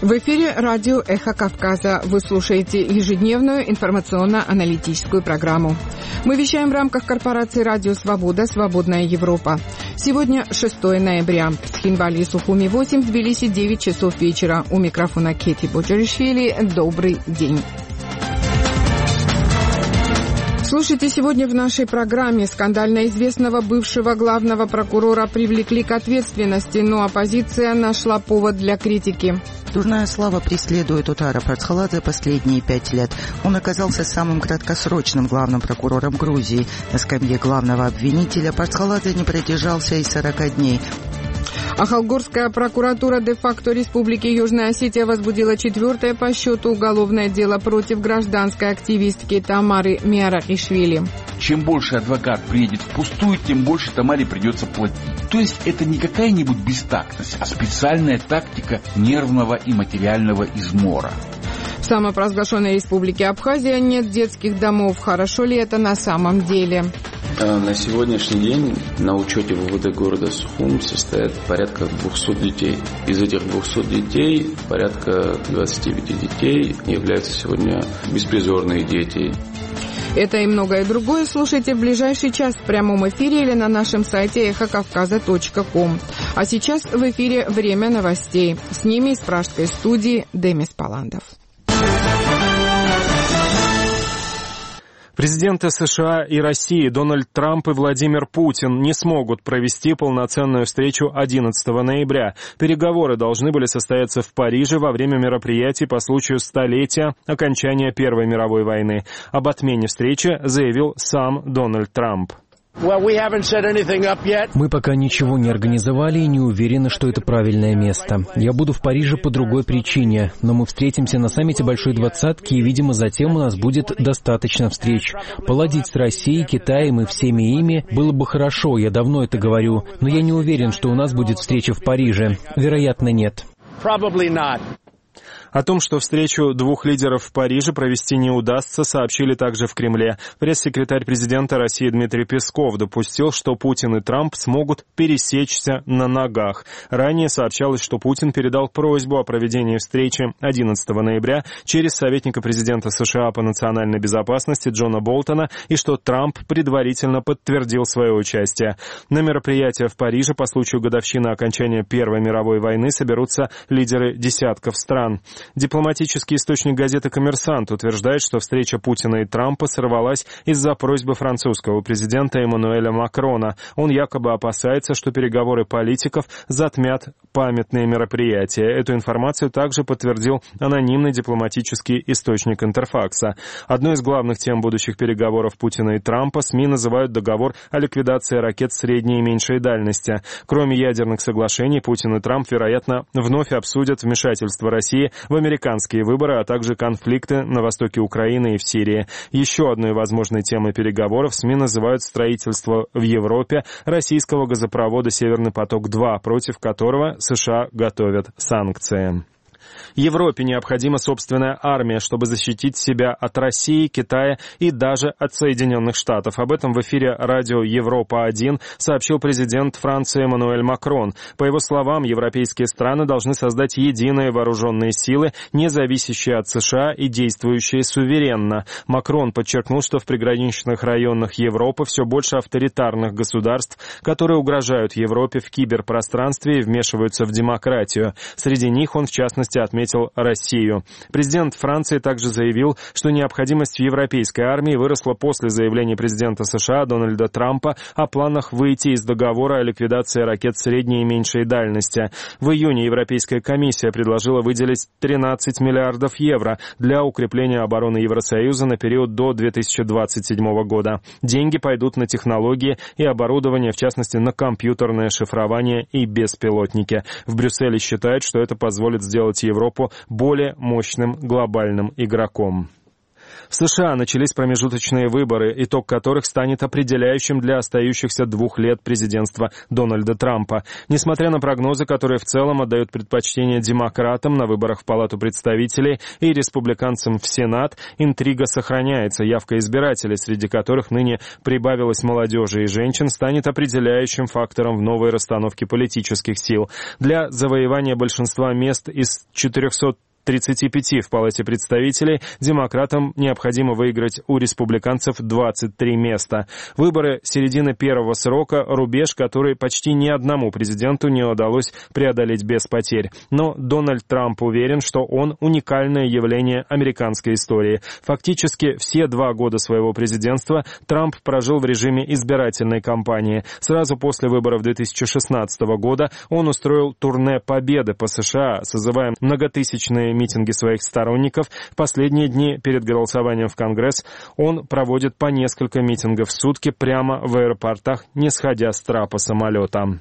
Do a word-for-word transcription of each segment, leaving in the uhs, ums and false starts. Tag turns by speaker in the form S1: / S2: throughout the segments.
S1: В эфире радио «Эхо Кавказа». Вы слушаете ежедневную информационно-аналитическую программу. Мы вещаем в рамках корпорации «Радио Свобода. Свободная Европа». Сегодня шестое ноября. В Тхинвале и Сухуми восемь, в Тбилиси девять часов вечера. У микрофона Кети Боджаришвили. Добрый день. Слушайте, сегодня в нашей программе: скандально известного бывшего главного прокурора привлекли к ответственности, но оппозиция нашла повод для критики.
S2: Дурная слава преследует Утара Парцхаладзе последние пять лет. Он оказался самым краткосрочным главным прокурором Грузии. На скамье главного обвинителя Парцхаладзе не продержался и сорока дней.
S1: Ахалгорская прокуратура де-факто Республики Южная Осетия возбудила четвертое по счету уголовное дело против гражданской активистки Тамары Миарахишвили.
S3: Чем больше адвокат приедет впустую, тем больше Тамаре придется платить. То есть это не какая-нибудь бестактность, а специальная тактика нервного и материального измора.
S1: В самопровозглашенной Республике Абхазия нет детских домов. Хорошо ли это на самом деле?
S4: На сегодняшний день на учете в ВВД города Сухум состоят порядка двухсот детей. Из этих двухсот детей порядка двадцати пяти детей являются сегодня беспризорные дети.
S1: Это и многое другое слушайте в ближайший час в прямом эфире или на нашем сайте эхо кавказа точка ком. А сейчас в эфире время новостей. С ними из пражской студии Демис Паландов.
S5: Президенты США и России Дональд Трамп и Владимир Путин не смогут провести полноценную встречу одиннадцатого ноября. Переговоры должны были состояться в Париже во время мероприятий по случаю столетия окончания Первой мировой войны. Об отмене встречи заявил сам Дональд Трамп.
S6: Мы пока ничего не организовали и не уверены, что это правильное место. Я буду в Париже по другой причине, но мы встретимся на саммите Большой Двадцатки, и, видимо, затем у нас будет достаточно встреч. Поладить с Россией, Китаем и всеми ими было бы хорошо, я давно это говорю, но я не уверен, что у нас будет встреча в Париже. Вероятно, нет.
S5: О том, что встречу двух лидеров в Париже провести не удастся, сообщили также в Кремле. Пресс-секретарь президента России Дмитрий Песков допустил, что Путин и Трамп смогут пересечься на ногах. Ранее сообщалось, что Путин передал просьбу о проведении встречи одиннадцатого ноября через советника президента США по национальной безопасности Джона Болтона, и что Трамп предварительно подтвердил свое участие. На мероприятие в Париже по случаю годовщины окончания Первой мировой войны соберутся лидеры десятков стран. Дипломатический источник газеты «Коммерсант» утверждает, что встреча Путина и Трампа сорвалась из-за просьбы французского президента Эммануэля Макрона. Он якобы опасается, что переговоры политиков затмят памятные мероприятия. Эту информацию также подтвердил анонимный дипломатический источник Интерфакса. Одной из главных тем будущих переговоров Путина и Трампа СМИ называют договор о ликвидации ракет средней и меньшей дальности. Кроме ядерных соглашений, Путин и Трамп, вероятно, вновь обсудят вмешательство России в американские выборы, а также конфликты на востоке Украины и в Сирии. Еще одной возможной темой переговоров СМИ называют строительство в Европе российского газопровода «Северный поток-два», против которого США готовят санкции. Европе необходима собственная армия, чтобы защитить себя от России, Китая и даже от Соединенных Штатов. Об этом в эфире радио Европа-один сообщил президент Франции Эммануэль Макрон. По его словам, европейские страны должны создать единые вооруженные силы, не зависящие от США и действующие суверенно. Макрон подчеркнул, что в приграничных районах Европы все больше авторитарных государств, которые угрожают Европе в киберпространстве и вмешиваются в демократию. Среди них он, в частности, отметил Россию. Президент Франции также заявил, что необходимость в европейской армии выросла после заявления президента США Дональда Трампа о планах выйти из договора о ликвидации ракет средней и меньшей дальности. В июне Европейская комиссия предложила выделить тринадцать миллиардов евро для укрепления обороны Евросоюза на период до две тысячи двадцать седьмого года. Деньги пойдут на технологии и оборудование, в частности, на компьютерное шифрование и беспилотники. В Брюсселе считают, что это позволит сделать Европу более мощным глобальным игроком. В США начались промежуточные выборы, итог которых станет определяющим для остающихся двух лет президентства Дональда Трампа. Несмотря на прогнозы, которые в целом отдают предпочтение демократам на выборах в Палату представителей и республиканцам в Сенат, интрига сохраняется. Явка избирателей, среди которых ныне прибавилось молодежи и женщин, станет определяющим фактором в новой расстановке политических сил. Для завоевания большинства мест из четырехсот тридцати пяти в Палате представителей демократам необходимо выиграть у республиканцев двадцать три места. Выборы середины первого срока – рубеж, который почти ни одному президенту не удалось преодолеть без потерь. Но Дональд Трамп уверен, что он уникальное явление американской истории. Фактически все два года своего президентства Трамп прожил в режиме избирательной кампании. Сразу после выборов две тысячи шестнадцатого года он устроил турне победы по США, созывая многотысячные митинги своих сторонников. В последние дни перед голосованием в Конгресс он проводит по несколько митингов в сутки прямо в аэропортах, не сходя с трапа самолета.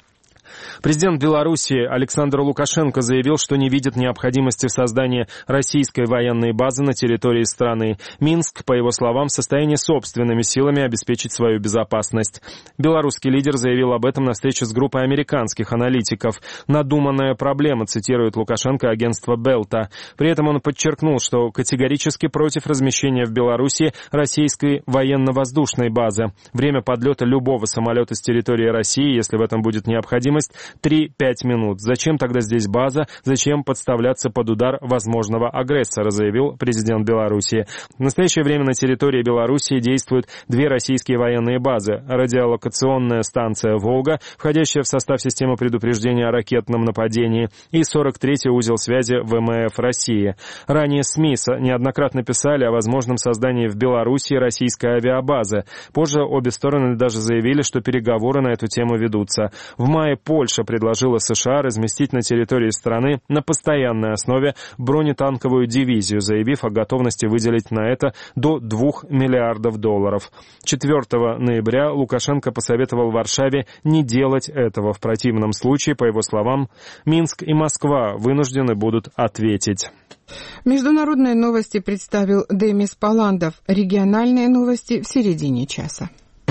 S5: Президент Белоруссии Александр Лукашенко заявил, что не видит необходимости в создании российской военной базы на территории страны. Минск, по его словам, в состоянии собственными силами обеспечить свою безопасность. Белорусский лидер заявил об этом на встрече с группой американских аналитиков. «Надуманная проблема», цитирует Лукашенко агентство Белта. При этом он подчеркнул, что категорически против размещения в Белоруссии российской военно-воздушной базы. Время подлета любого самолета с территории России, если в этом будет необходимость, три-пять минут. Зачем тогда здесь база? Зачем подставляться под удар возможного агрессора, заявил президент Белоруссии. В настоящее время на территории Белоруссии действуют две российские военные базы. Радиолокационная станция «Волга», входящая в состав системы предупреждения о ракетном нападении, и сорок третий узел связи ВМФ России. Ранее СМИ неоднократно писали о возможном создании в Белоруссии российской авиабазы. Позже обе стороны даже заявили, что переговоры на эту тему ведутся. В мае Польша предложила США разместить на территории страны на постоянной основе бронетанковую дивизию, заявив о готовности выделить на это до двух миллиардов долларов. четвёртого ноября Лукашенко посоветовал Варшаве не делать этого. В противном случае, по его словам, Минск и Москва вынуждены будут ответить.
S1: Международные новости представил Демис Паландов. Региональные новости в середине часа.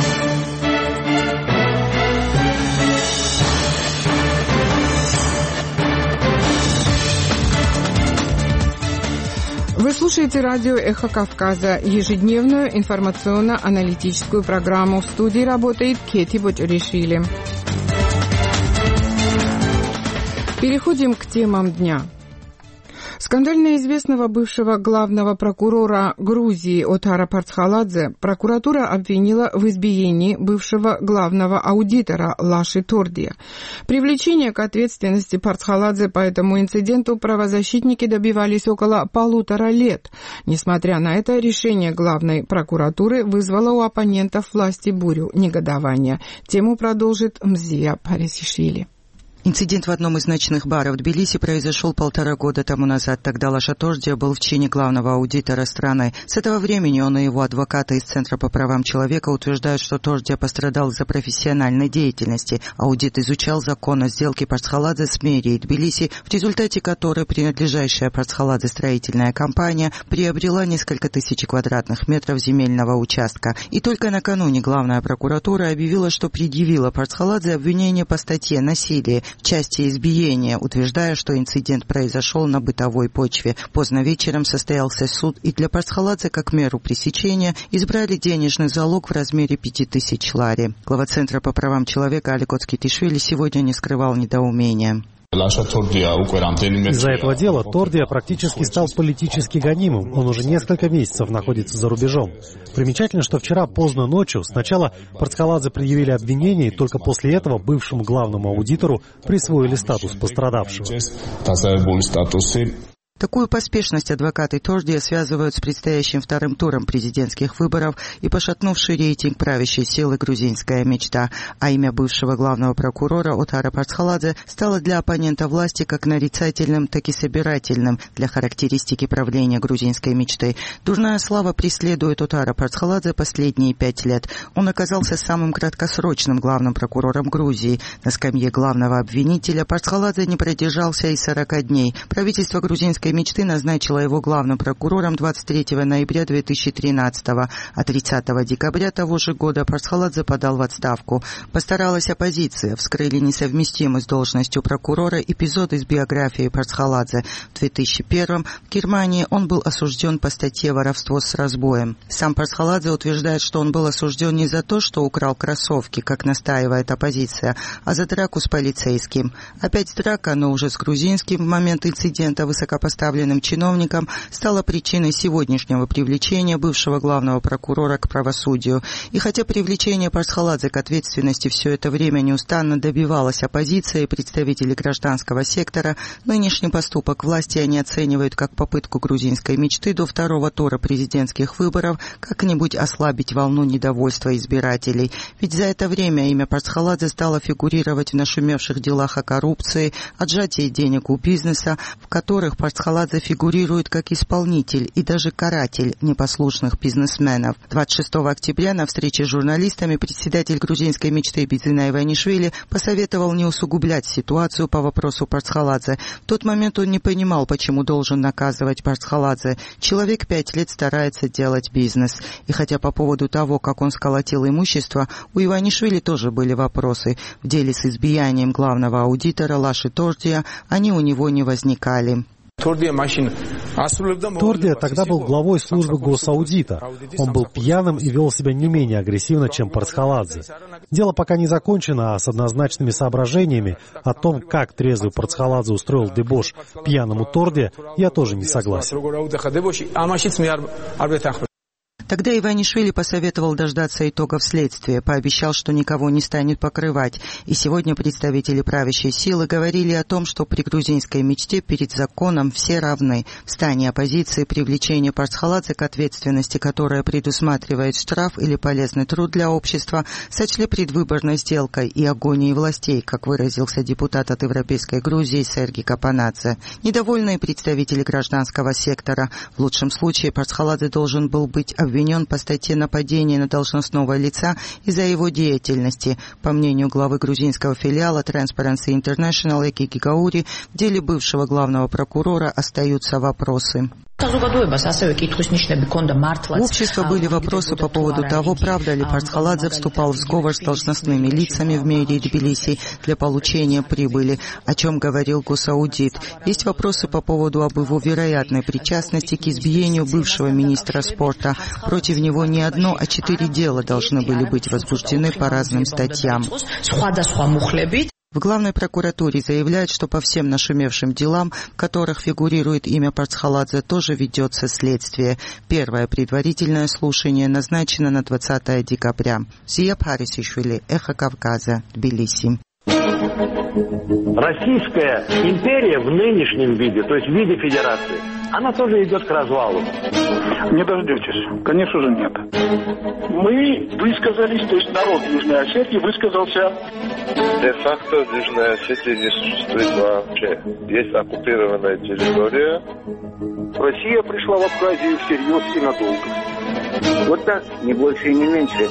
S1: Вы слушаете радио «Эхо Кавказа», ежедневную информационно-аналитическую программу. В студии работает Кети Боджоришвили. Переходим к темам дня. Скандально известного бывшего главного прокурора Грузии Отара Парцхаладзе прокуратура обвинила в избиении бывшего главного аудитора Лаши Тордия. Привлечение к ответственности Парцхаладзе по этому инциденту правозащитники добивались около полутора лет. Несмотря на это, решение главной прокуратуры вызвало у оппонентов власти бурю негодования. Тему продолжит Мзия Парисишвили.
S2: Инцидент в одном из ночных баров Тбилиси произошел полтора года тому назад. Тогда Лаша Тордия был в чине главного аудитора страны. С этого времени он и его адвокаты из Центра по правам человека утверждают, что Тордия пострадал из-за профессиональной деятельности. Аудит изучал закон о сделке Парцхаладзе с мэрией Тбилиси, в результате которой принадлежащая Парцхаладзе строительная компания приобрела несколько тысяч квадратных метров земельного участка. И только накануне главная прокуратура объявила, что предъявила Парцхаладзе обвинение по статье «Насилие» в части избиения, утверждая, что инцидент произошел на бытовой почве. Поздно вечером состоялся суд, и для Парцхаладзе как меру пресечения избрали денежный залог в размере пяти тысяч лари. Глава Центра по правам человека Алик Оцкитишвили сегодня не скрывал недоумения.
S7: Из-за этого дела Тордия практически стал политически гонимым. Он уже несколько месяцев находится за рубежом. Примечательно, что вчера поздно ночью сначала Парцхаладзе предъявили обвинение, и только после этого бывшему главному аудитору присвоили статус пострадавшего.
S2: Такую поспешность адвокаты Тордия связывают с предстоящим вторым туром президентских выборов и пошатнувший рейтинг правящей силы «Грузинская мечта», а имя бывшего главного прокурора Отара Парцхаладзе стало для оппонента власти как нарицательным, так и собирательным для характеристики правления грузинской мечты. Дурная слава преследует Отара Парцхаладзе последние пять лет. Он оказался самым краткосрочным главным прокурором Грузии. На скамье главного обвинителя Парцхаладзе не продержался и сорока дней. Правительство грузинской грузинской мечты назначила его главным прокурором двадцать третьего ноября две тысячи тринадцатого, а тридцатого декабря того же года Парсхаладзе подал в отставку. Постаралась оппозиция, вскрыли несовместимость с должностью прокурора эпизод из биографии Парсхаладзе. В две тысячи первом в Германии он был осужден по статье «Воровство с разбоем». Сам Парсхаладзе утверждает, что он был осужден не за то, что украл кроссовки, как настаивает оппозиция, а за драку с полицейским. Опять драка, но уже с грузинским в момент инцидента высокопоставленным чиновником, стала причиной сегодняшнего привлечения бывшего главного прокурора к правосудию. И хотя привлечение Парсхаладзе к ответственности все это время неустанно добивалась оппозиция и представители гражданского сектора, нынешний поступок власти они оценивают как попытку грузинской мечты до второго тура президентских выборов как-нибудь ослабить волну недовольства избирателей. Ведь за это время имя Парсхаладзе стало фигурировать в нашумевших делах о коррупции, отжатии денег у бизнеса, в которых Парсхаладзе фигурирует как исполнитель и даже каратель непослушных бизнесменов. двадцать шестого октября на встрече с журналистами председатель грузинской мечты Бидзина Иванишвили посоветовал не усугублять ситуацию по вопросу Парсхаладзе. В тот момент он не понимал, почему должен наказывать Парсхаладзе. Человек пять лет старается делать бизнес. И хотя по поводу того, как он сколотил имущество, у Иванишвили тоже были вопросы. В деле с избиянием главного аудитора Лаши Тордия они у него не возникали.
S7: Тордия тогда был главой службы госаудита. Он был пьяным и вел себя не менее агрессивно, чем Парсхаладзе. Дело пока не закончено, а с однозначными соображениями о том, как трезвый Парсхаладзе устроил дебош пьяному Тордия, я тоже не согласен.
S2: Тогда Иванишвили посоветовал дождаться итогов следствия, пообещал, что никого не станет покрывать. И сегодня представители правящей силы говорили о том, что при грузинской мечте перед законом все равны. В стане оппозиции привлечение Парсхаладзе к ответственности, которая предусматривает штраф или полезный труд для общества, сочли предвыборной сделкой и агонией властей, как выразился депутат от Европейской Грузии Сергей Капанадзе. Недовольные представители гражданского сектора. В лучшем случае Парсхаладзе должен был быть обвинен обвинен по статье нападения на должностного лица из-за его деятельности. По мнению главы грузинского филиала Transparency International Эки Гигаури, в деле бывшего главного прокурора остаются вопросы. В обществе были вопросы по поводу того, правда ли Парсхаладзе вступал в сговор с должностными лицами в мэрии Тбилиси для получения прибыли, о чем говорил госаудит. Есть вопросы по поводу об его вероятной причастности к избиению бывшего министра спорта. Против него не одно, а четыре дела должны были быть возбуждены по разным статьям. В главной прокуратуре заявляют, что по всем нашумевшим делам, в которых фигурирует имя Парсхаладзе, тоже ведется следствие. Первое предварительное слушание назначено на двадцатое декабря. Зия Парисишвили, Эхо Кавказа, Тбилиси.
S8: Российская империя в нынешнем виде, то есть в виде федерации, она тоже идет к развалу.
S9: Не дождетесь. Конечно же, нет. Мы высказались, то есть народ Южной Осетии высказался.
S10: Де-факто Южная Осетия не существует вообще. Есть оккупированная территория.
S9: Россия пришла в Абхазию всерьез и надолго. Вот так, не больше и не меньше.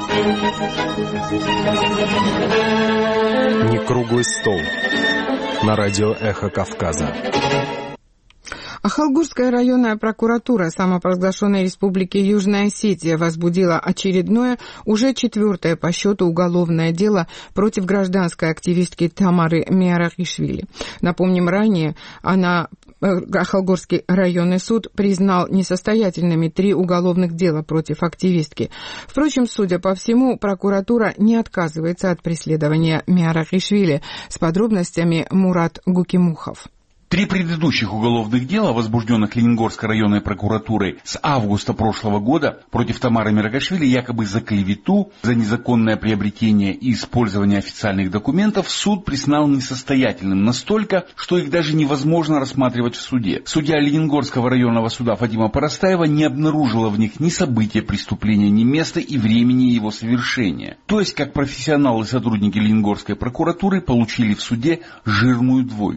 S5: Не круглый стол. На радио «Эхо Кавказа».
S1: Ахалгурская районная прокуратура самопровозглашенной республики Южная Осетия возбудила очередное, уже четвертое по счету уголовное дело против гражданской активистки Тамары Миарахишвили. Напомним, ранее она, Ахалгурский районный суд признал несостоятельными три уголовных дела против активистки. Впрочем, судя по всему, прокуратура не отказывается от преследования Миарахишвили. С подробностями Мурат Гукимухов.
S3: Три предыдущих уголовных дела, возбужденных Лениногорской районной прокуратурой с августа прошлого года против Тамары Миарахишвили якобы за клевету, за незаконное приобретение и использование официальных документов, суд признал несостоятельным настолько, что их даже невозможно рассматривать в суде. Судья Лениногорского районного суда Фатима Парастаева не обнаружила в них ни события преступления, ни места и времени его совершения. То есть, как профессионалы и сотрудники Лениногорской прокуратуры получили в суде жирную двойку.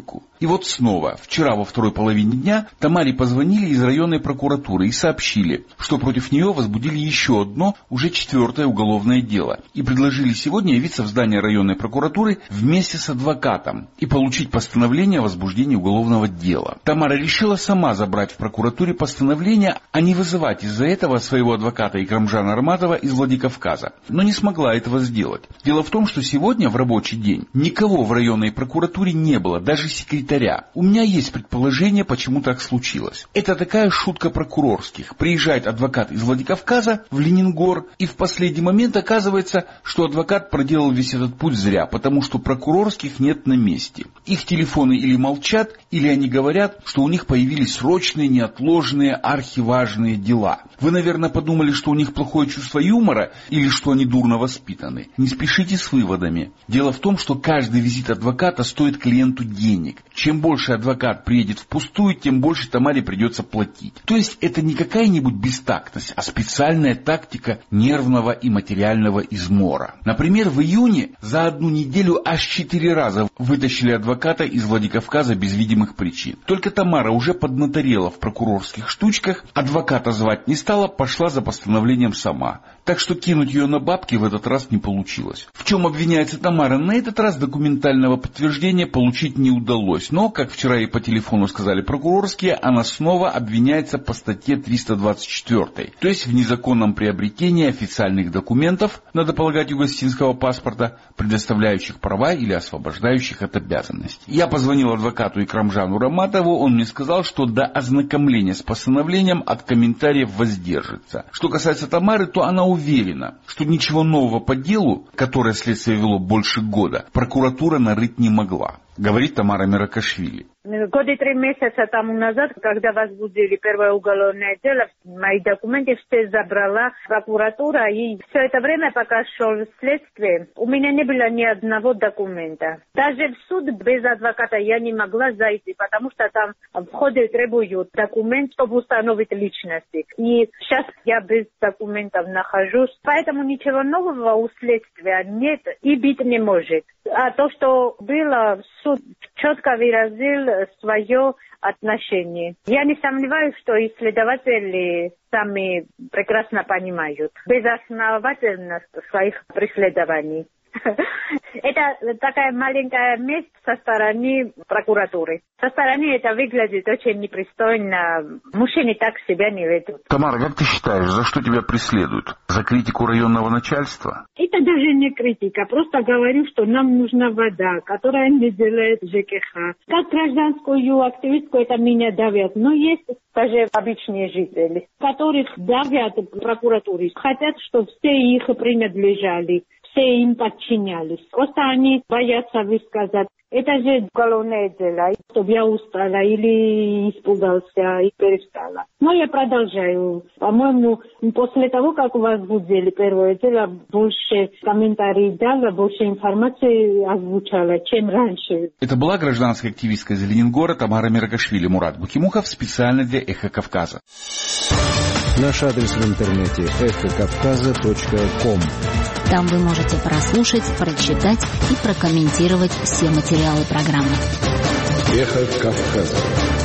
S3: И вот снова, вчера во второй половине дня Тамаре позвонили из районной прокуратуры и сообщили, что против нее возбудили еще одно, уже четвертое уголовное дело. И предложили сегодня явиться в здание районной прокуратуры вместе с адвокатом и получить постановление о возбуждении уголовного дела. Тамара решила сама забрать в прокуратуре постановление, а не вызывать из-за этого своего адвоката Икрамжана Арматова из Владикавказа. Но не смогла этого сделать. Дело в том, что сегодня в рабочий день никого в районной прокуратуре не было, даже секретаря. У меня есть предположение, почему так случилось. Это такая шутка прокурорских. Приезжает адвокат из Владикавказа в Ленингор, и в последний момент оказывается, что адвокат проделал весь этот путь зря, потому что прокурорских нет на месте. Их телефоны или молчат, или они говорят, что у них появились срочные, неотложные, архиважные дела. Вы, наверное, подумали, что у них плохое чувство юмора, или что они дурно воспитаны. Не спешите с выводами. Дело в том, что каждый визит адвоката стоит клиенту денег. Чем больше адвокат приедет впустую, тем больше Тамаре придется платить. То есть это не какая-нибудь бестактность, а специальная тактика нервного и материального измора. Например, в июне за одну неделю аж четыре раза вытащили адвоката из Владикавказа без видимых причин. Только Тамара уже поднаторела в прокурорских штучках, адвоката звать не стала, пошла за постановлением сама. Так что кинуть ее на бабки в этот раз не получилось. В чем обвиняется Тамара? На этот раз документального подтверждения получить не удалось. Но, как вчера ей по телефону сказали прокурорские, она снова обвиняется по статье триста двадцать четыре. То есть в незаконном приобретении официальных документов, надо полагать, югославянского паспорта, предоставляющих права или освобождающих от обязанностей. Я позвонил адвокату Икрамжану Раматову, он мне сказал, что до ознакомления с постановлением от комментариев воздержится. Что касается Тамары, то она уверена, что ничего нового по делу, которое следствие вело больше года, прокуратура нарыть не могла. Говорит Тамара Меракашвили.
S11: Годы три месяца тому назад, когда возбудили первое уголовное дело, мои документы все забрала прокуратура, и все это время, пока шел следствие, у меня не было ни одного документа. Даже в суд без адвоката я не могла зайти, потому что там в ходе требуют документ, чтобы установить личности. И сейчас я без документов нахожусь, поэтому ничего нового у следствия нет и быть не может. А то, что было, суд четко выразил свое отношение. Я не сомневаюсь, что исследователи сами прекрасно понимают безосновательность своих преследований. Это такая маленькая месть со стороны прокуратуры. Со стороны это выглядит очень непристойно. Мужчины так себя не ведут.
S3: Тамара, как ты считаешь, за что тебя преследуют? За критику районного начальства?
S11: Это даже не критика. Просто говорю, что нам нужна вода, которая не делает ЖКХ. Как гражданскую активистку это меня давят. Но есть даже обычные жители, которых давят прокуратуре. Хотят, чтобы все их принадлежали. Все им подчинялись. Просто они боятся высказать. Это же уголовное дело, чтобы я устала или испугался и перестала. Но я продолжаю. По-моему, после того, как возбудили первое дело, больше комментариев дала, больше информации озвучала, чем раньше.
S3: Это была гражданская активистка из Ленингора Тамара Меракашвили. Мурат Букимухов специально для «Эхо Кавказа».
S12: Наш адрес в интернете эхо кавказа точка ком.
S13: Там вы можете прослушать, прочитать и прокомментировать все материалы программы.
S12: Эхо Кавказа.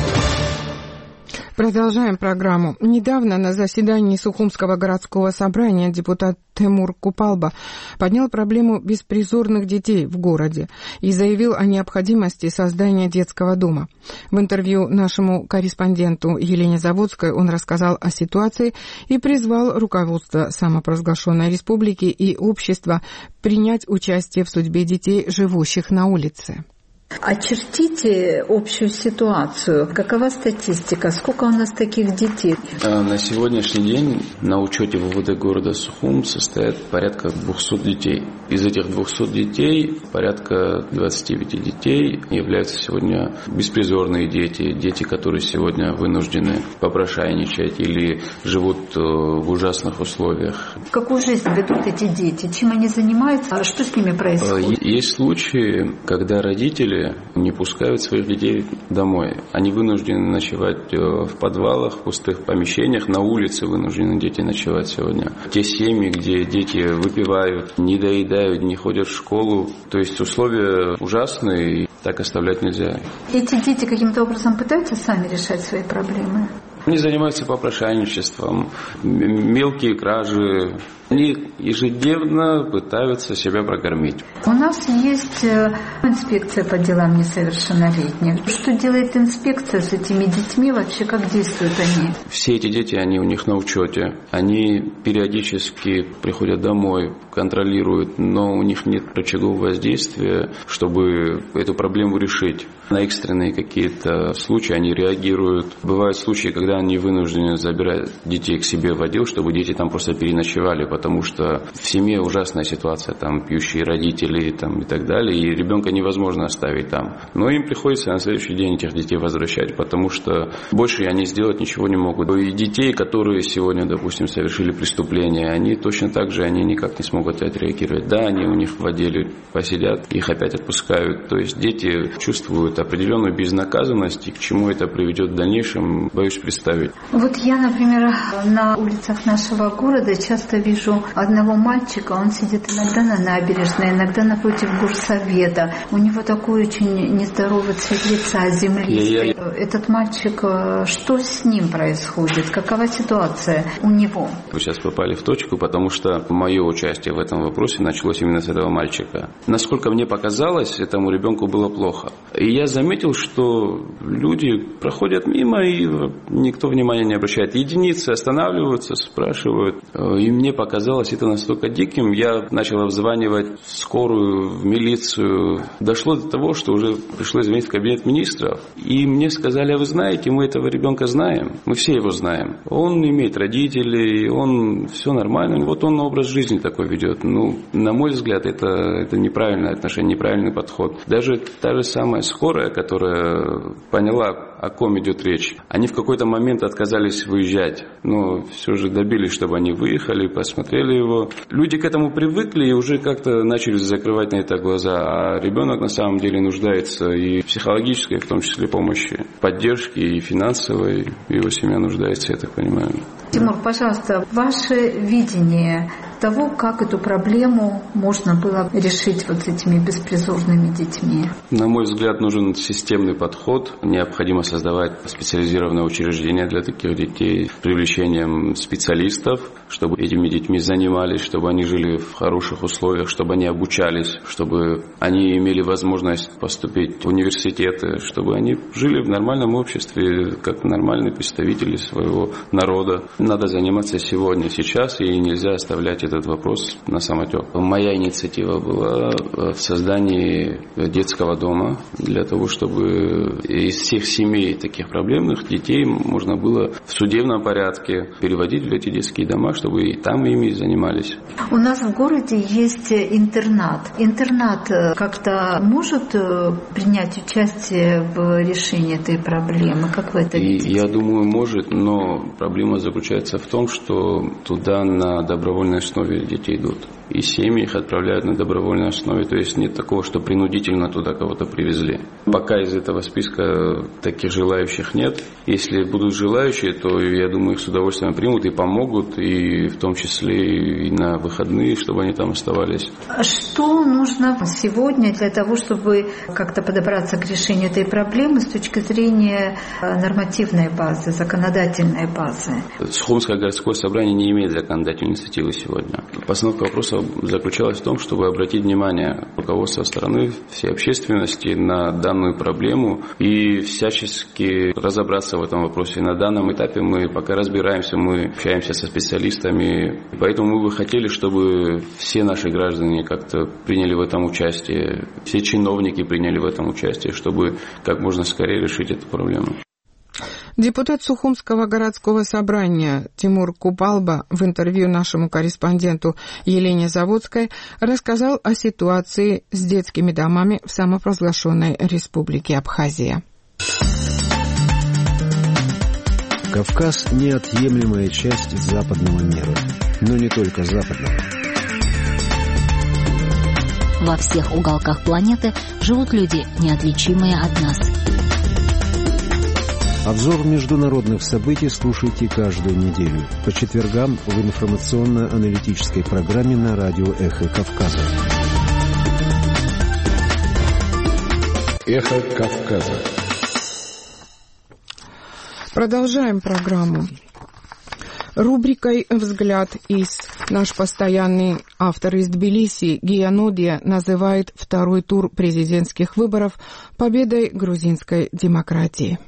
S1: Продолжаем программу. Недавно на заседании Сухумского городского собрания депутат Тимур Купалба поднял проблему беспризорных детей в городе и заявил о необходимости создания детского дома. В интервью нашему корреспонденту Елене Заводской он рассказал о ситуации и призвал руководство самопровозглашенной республики и общества принять участие в судьбе детей, живущих на улице.
S14: Очертите общую ситуацию. Какова статистика? Сколько у нас таких детей?
S4: На сегодняшний день на учете в УВД города Сухум состоит порядка двухсот детей. Из этих двухсот детей порядка двадцати пяти детей являются сегодня беспризорные дети, дети, которые сегодня вынуждены попрошайничать или живут в ужасных условиях.
S14: Какую жизнь ведут эти дети? Чем они занимаются? А что с ними происходит?
S4: Есть случаи, когда родители не пускают своих детей домой. Они вынуждены ночевать в подвалах, в пустых помещениях, на улице вынуждены дети ночевать сегодня. Те семьи, где дети выпивают, не доедают, не ходят в школу, то есть условия ужасные. так оставлять нельзя.
S14: Эти дети каким-то образом пытаются сами решать свои проблемы?
S4: Они занимаются попрошайничеством, мелкие кражи. Они ежедневно пытаются себя прокормить.
S14: У нас есть инспекция по делам несовершеннолетних. Что делает инспекция с этими детьми? Вообще, как действуют они?
S4: Все эти дети, они у них на учете. Они периодически приходят домой, контролируют, но у них нет рычагов воздействия, чтобы эту проблему решить. На экстренные какие-то случаи они реагируют. Бывают случаи, когда они вынуждены забирать детей к себе в отдел, чтобы дети там просто переночевали, потому что в семье ужасная ситуация, там пьющие родители там, и так далее, и ребенка невозможно оставить там. Но им приходится на следующий день этих детей возвращать, потому что больше они сделать ничего не могут. И детей, которые сегодня, допустим, совершили преступление, они точно так же они никак не смогут отреагировать. Да, они у них в отделе посидят, их опять отпускают. То есть дети чувствуют определенную безнаказанность, и к чему это приведет в дальнейшем, боюсь представить.
S14: Вот я, например, на улицах нашего города часто вижу одного мальчика, он сидит иногда на набережной, иногда напротив горсовета. У него такой очень нездоровый цвет лица, землистый. Я, я... Этот мальчик, что с ним происходит? Какова ситуация у него?
S4: Вы сейчас попали в точку, потому что мое участие в этом вопросе началось именно с этого мальчика. Насколько мне показалось, этому ребенку было плохо. И я заметил, что люди проходят мимо, и никто внимания не обращает. Единицы останавливаются, спрашивают. И мне показалось это настолько диким. Я начал обзванивать скорую, в милицию. Дошло до того, что уже пришлось звонить в кабинет министров. И мне сказали: а вы знаете, мы этого ребенка знаем. Мы все его знаем. Он имеет родителей, он все нормально. Вот он образ жизни такой ведет. Ну, на мой взгляд, это, это неправильное отношение, неправильный подход. Даже та же самая скорая, которая поняла, о ком идет речь, они в какой-то момент отказались выезжать. Но все же добились, чтобы они выехали, посмотрели его. Люди к этому привыкли и уже как-то начали закрывать на это глаза. А ребенок на самом деле нуждается и в психологической, в том числе, помощи, поддержки и финансовой. Его семья нуждается, я так понимаю.
S14: Тимур, пожалуйста, ваше видение того, как эту проблему можно было решить вот с этими беспризорными детьми?
S4: На мой взгляд, нужен системный подход. Необходимо создавать специализированное учреждение для таких детей с привлечением специалистов, чтобы этими детьми занимались, чтобы они жили в хороших условиях, чтобы они обучались, чтобы они имели возможность поступить в университеты, чтобы они жили в нормальном обществе, как нормальные представители своего народа. Надо заниматься сегодня, сейчас, и нельзя оставлять этот вопрос на самотек. Моя инициатива была в создании детского дома для того, чтобы из всех семей таких проблемных детей можно было в судебном порядке переводить в эти детские дома, чтобы и там ими занимались.
S14: У нас в городе есть интернат. Интернат как-то может принять участие в решении этой проблемы? Как вы это видите?
S4: Я думаю, может, но проблема заключается в том, что туда на добровольной основе дети идут. И семьи их отправляют на добровольной основе. То есть нет такого, что принудительно туда кого-то привезли. Пока из этого списка таких желающих нет. Если будут желающие, то, я думаю, их с удовольствием примут и помогут, и в том числе и на выходные, чтобы они там оставались.
S14: Что нужно сегодня для того, чтобы как-то подобраться к решению этой проблемы с точки зрения нормативной базы, законодательной базы?
S4: Сухумское городское собрание не имеет законодательной инициативы сегодня. Постановка вопроса заключалась в том, чтобы обратить внимание руководства страны, всей общественности на данную проблему и всячески разобраться в этом вопросе. На данном этапе мы пока разбираемся, мы общаемся со специалистами, поэтому мы бы хотели, чтобы все наши граждане как-то приняли в этом участие, все чиновники приняли в этом участие, чтобы как можно скорее решить эту проблему.
S1: Депутат Сухумского городского собрания Тимур Купалба в интервью нашему корреспонденту Елене Заводской рассказал о ситуации с детскими домами в самопровозглашенной Республике Абхазия.
S12: Кавказ – неотъемлемая часть западного мира, но не только западного.
S13: Во всех уголках планеты живут люди, неотличимые от нас.
S12: Обзор международных событий слушайте каждую неделю по четвергам в информационно-аналитической программе на радио «Эхо Кавказа». Эхо Кавказа.
S1: Продолжаем программу. Рубрикой «Взгляд из». Наш постоянный автор из Тбилиси Гия Нодия называет второй тур президентских выборов победой грузинской демократии.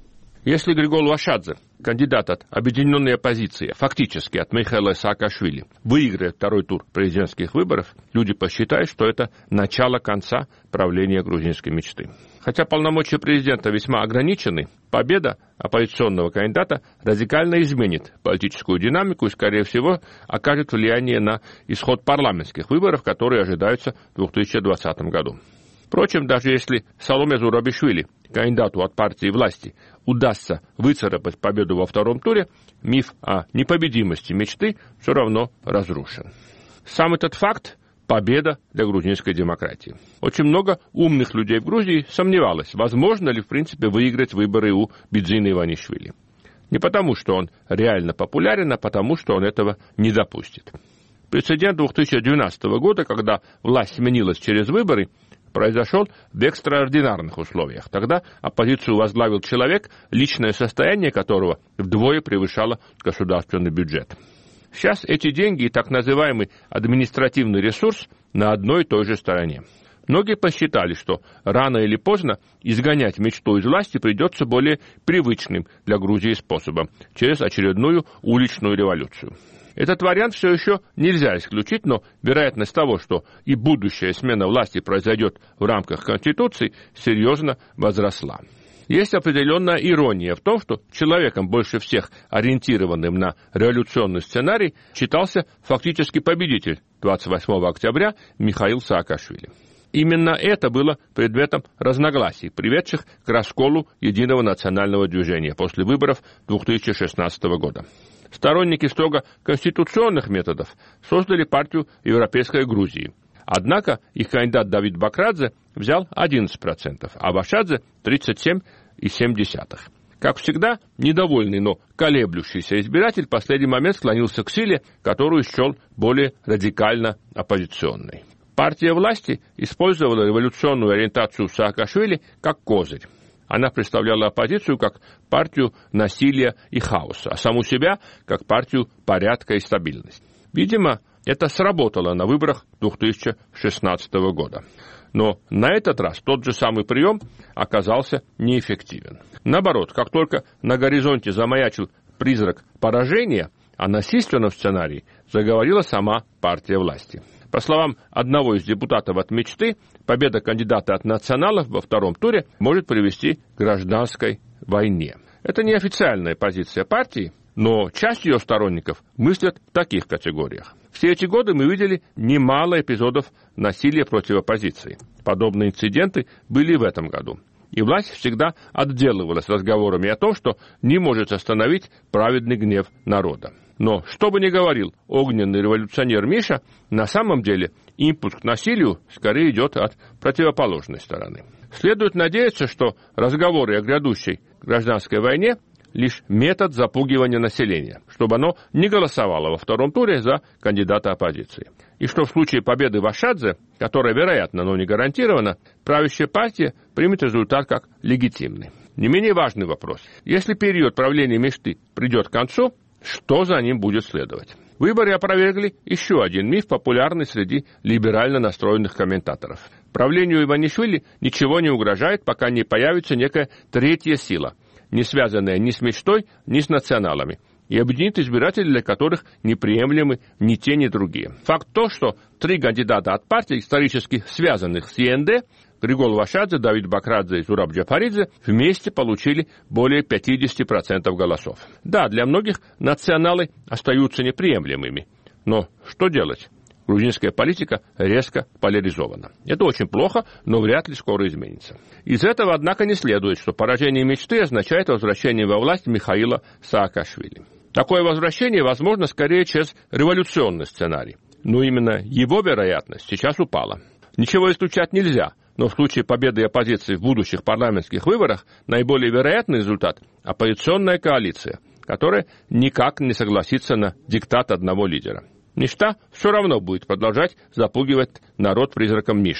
S15: Если Григол Вашадзе, кандидат от объединенной оппозиции, фактически от Михаила Саакашвили, выиграет второй тур президентских выборов, люди посчитают, что это начало конца правления грузинской мечты. Хотя полномочия президента весьма ограничены, победа оппозиционного кандидата радикально изменит политическую динамику и, скорее всего, окажет влияние на исход парламентских выборов, которые ожидаются в две тысячи двадцатом году. Впрочем, даже если Саломе Зурабишвили, кандидату от партии власти, удастся выцарапать победу во втором туре, миф о непобедимости мечты все равно разрушен. Сам этот факт – победа для грузинской демократии. Очень много умных людей в Грузии сомневалось, возможно ли в принципе выиграть выборы у Бидзина Иванишвили. Не потому, что он реально популярен, а потому, что он этого не допустит. Прецедент две тысячи двенадцатого года, когда власть сменилась через выборы, произошел в экстраординарных условиях. Тогда оппозицию возглавил человек, личное состояние которого вдвое превышало государственный бюджет. Сейчас эти деньги и так называемый административный ресурс на одной и той же стороне. Многие посчитали, что рано или поздно изгонять мечту из власти придется более привычным для Грузии способом, через очередную уличную революцию. Этот вариант все еще нельзя исключить, но вероятность того, что и будущая смена власти произойдет в рамках Конституции, серьезно возросла. Есть определенная ирония в том, что человеком, больше всех ориентированным на революционный сценарий, считался фактически победитель двадцать восьмого октября Михаил Саакашвили. Именно это было предметом разногласий, приведших к расколу Единого национального движения после выборов две тысячи шестнадцатого года. Сторонники строго конституционных методов создали партию Европейской Грузии. Однако их кандидат Давид Бакрадзе взял одиннадцать процентов, а Вашадзе – тридцать семь целых семь десятых. Как всегда, недовольный, но колеблющийся избиратель в последний момент склонился к силе, которую счел более радикально оппозиционной. Партия власти использовала революционную ориентацию Саакашвили как козырь. Она представляла оппозицию как партию насилия и хаоса, а саму себя как партию порядка и стабильности. Видимо, это сработало на выборах две тысячи шестнадцатого года. Но на этот раз тот же самый прием оказался неэффективен. Наоборот, как только на горизонте замаячил призрак поражения, о насильственном сценарии заговорила сама партия власти. По словам одного из депутатов от «Мечты», победа кандидата от националов во втором туре может привести к гражданской войне. Это неофициальная позиция партии, но часть ее сторонников мыслят в таких категориях. Все эти годы мы видели немало эпизодов насилия против оппозиции. Подобные инциденты были и в этом году. И власть всегда отделывалась разговорами о том, что не может остановить праведный гнев народа. Но, что бы ни говорил огненный революционер Миша, на самом деле импульс к насилию скорее идет от противоположной стороны. Следует надеяться, что разговоры о грядущей гражданской войне – лишь метод запугивания населения, чтобы оно не голосовало во втором туре за кандидата оппозиции. И что в случае победы Вашадзе, которая вероятно, но не гарантирована, правящая партия примет результат как легитимный. Не менее важный вопрос. Если период правления мечты придет к концу, что за ним будет следовать? Выборы опровергли еще один миф, популярный среди либерально настроенных комментаторов. Правлению Иванишвили ничего не угрожает, пока не появится некая третья сила, не связанная ни с мечтой, ни с националами, и объединит избирателей, для которых неприемлемы ни те, ни другие. Факт то, что три кандидата от партий, исторически связанных с ЕНД, Григол Вашадзе, Давид Бакрадзе и Зураб Джапаридзе, вместе получили более пятьдесят процентов голосов. Да, для многих националы остаются неприемлемыми, но что делать? Грузинская политика резко поляризована. Это очень плохо, но вряд ли скоро изменится. Из этого, однако, не следует, что поражение мечты означает возвращение во власть Михаила Саакашвили. Такое возвращение возможно скорее через революционный сценарий. Но именно его вероятность сейчас упала. Ничего исключать нельзя, но в случае победы оппозиции в будущих парламентских выборах наиболее вероятный результат – оппозиционная коалиция, которая никак не согласится на диктат одного лидера. Мечта все равно будет продолжать запугивать народ призраком Миши.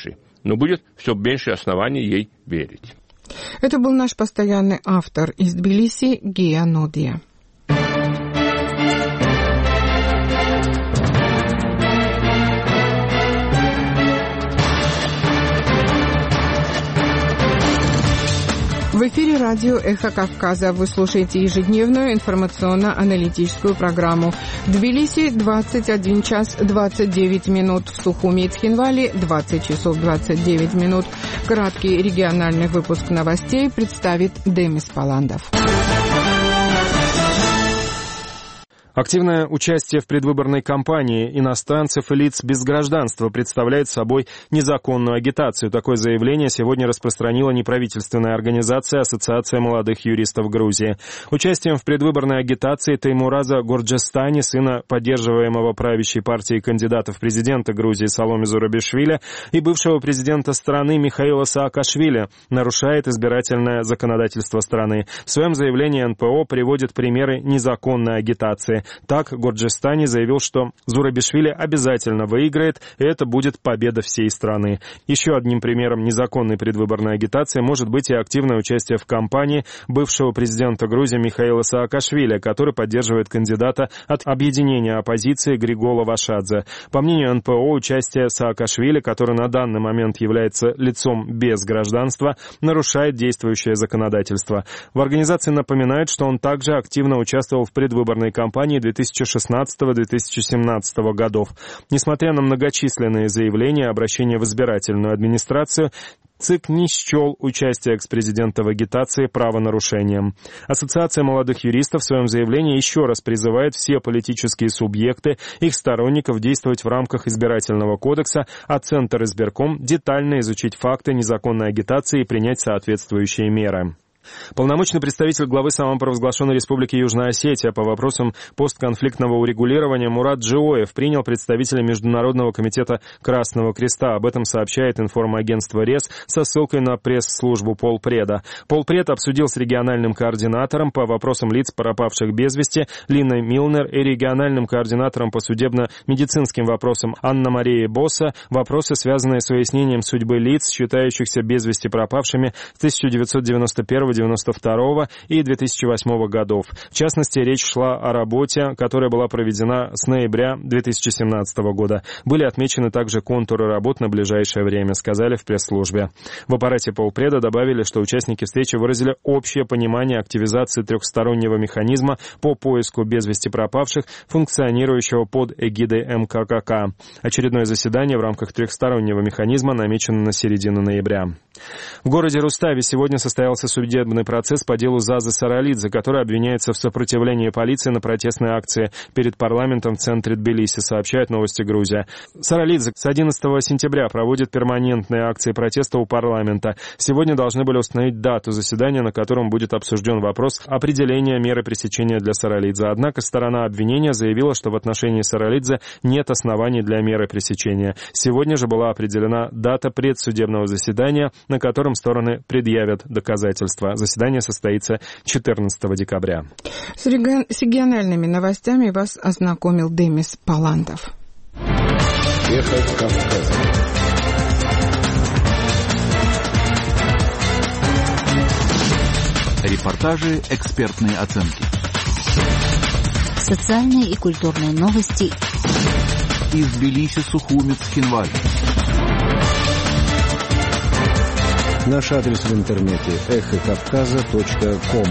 S15: но будет все меньше оснований ей верить.
S1: Это был наш постоянный автор из Тбилиси Гия Нодия. В эфире радио «Эхо Кавказа». Вы слушаете ежедневную информационно-аналитическую программу. В Тбилиси двадцать один час двадцать девять минут, в Сухуми и Цхинвале двадцать часов двадцать девять минут. Краткий региональный выпуск новостей представит Демис Паландов.
S5: Активное участие в предвыборной кампании иностранцев и лиц без гражданства представляет собой незаконную агитацию. Такое заявление сегодня распространила неправительственная организация Ассоциация молодых юристов Грузии. Участием в предвыборной агитации Теймураза Горджестани, сына поддерживаемого правящей партией кандидата в президенты Грузии Саломе Зурабишвили и бывшего президента страны Михаила Саакашвили, нарушает избирательное законодательство страны. В своем заявлении эн пэ о приводит примеры незаконной агитации. Так, Горджестани заявил, что Зурабишвили обязательно выиграет, и это будет победа всей страны. Еще одним примером незаконной предвыборной агитации может быть и активное участие в кампании бывшего президента Грузии Михаила Саакашвили, который поддерживает кандидата от объединения оппозиции Григола Вашадзе. По мнению эн пэ о, участие Саакашвили, который на данный момент является лицом без гражданства, нарушает действующее законодательство. В организации напоминают, что он также активно участвовал в предвыборной кампании две тысячи шестнадцатого — две тысячи семнадцатого годов. Несмотря на многочисленные заявления и обращения в избирательную администрацию, ЦИК не счел участие экс-президента в агитации правонарушением. Ассоциация молодых юристов в своем заявлении еще раз призывает все политические субъекты, их сторонников действовать в рамках избирательного кодекса, а Центр избирком детально изучить факты незаконной агитации и принять соответствующие меры. Полномочный представитель главы самопровозглашенной Республики Южная Осетия по вопросам постконфликтного урегулирования Мурат Джиоев принял представителя Международного комитета Красного Креста. Об этом сообщает информагентство РЕС со ссылкой на пресс-службу Полпреда. Полпред обсудил с региональным координатором по вопросам лиц, пропавших без вести, Линой Милнер, и региональным координатором по судебно-медицинским вопросам Анна-Мария Босса вопросы, связанные с выяснением судьбы лиц, считающихся без вести пропавшими с тысяча девятьсот девяносто первого — девяносто второго и две тысячи восьмого годов. В частности, речь шла о работе, которая была проведена с ноября две тысячи семнадцатого года. Были отмечены также контуры работ на ближайшее время, сказали в пресс-службе. В аппарате Полпреда добавили, что участники встречи выразили общее понимание активизации трехстороннего механизма по поиску без вести пропавших, функционирующего под эгидой эм ка ка ка. Очередное заседание в рамках трехстороннего механизма намечено на середину ноября. В городе Руставе сегодня состоялся судебный процесс по делу Зазы Саралидзе, который обвиняется в сопротивлении полиции на протестной акции перед парламентом в центре Тбилиси, сообщает Новости Грузия. Саралидзе с одиннадцатого сентября проводит перманентные акции протеста у парламента. Сегодня должны были установить дату заседания, на котором будет обсужден вопрос определения меры пресечения для Саралидзе. Однако сторона обвинения заявила, что в отношении Саралидзе нет оснований для меры пресечения. Сегодня же была определена дата предсудебного заседания, на котором стороны предъявят доказательства. Заседание состоится четырнадцатого декабря.
S1: С региональными новостями вас ознакомил Демис Паландов.
S12: Эхо Кавказа.
S16: Репортажи, экспертные оценки.
S13: Социальные и культурные новости.
S16: Из Тбилиси, Сухуми, Цхинвали.
S12: Наш адрес в интернете эхо кавказа точка ком.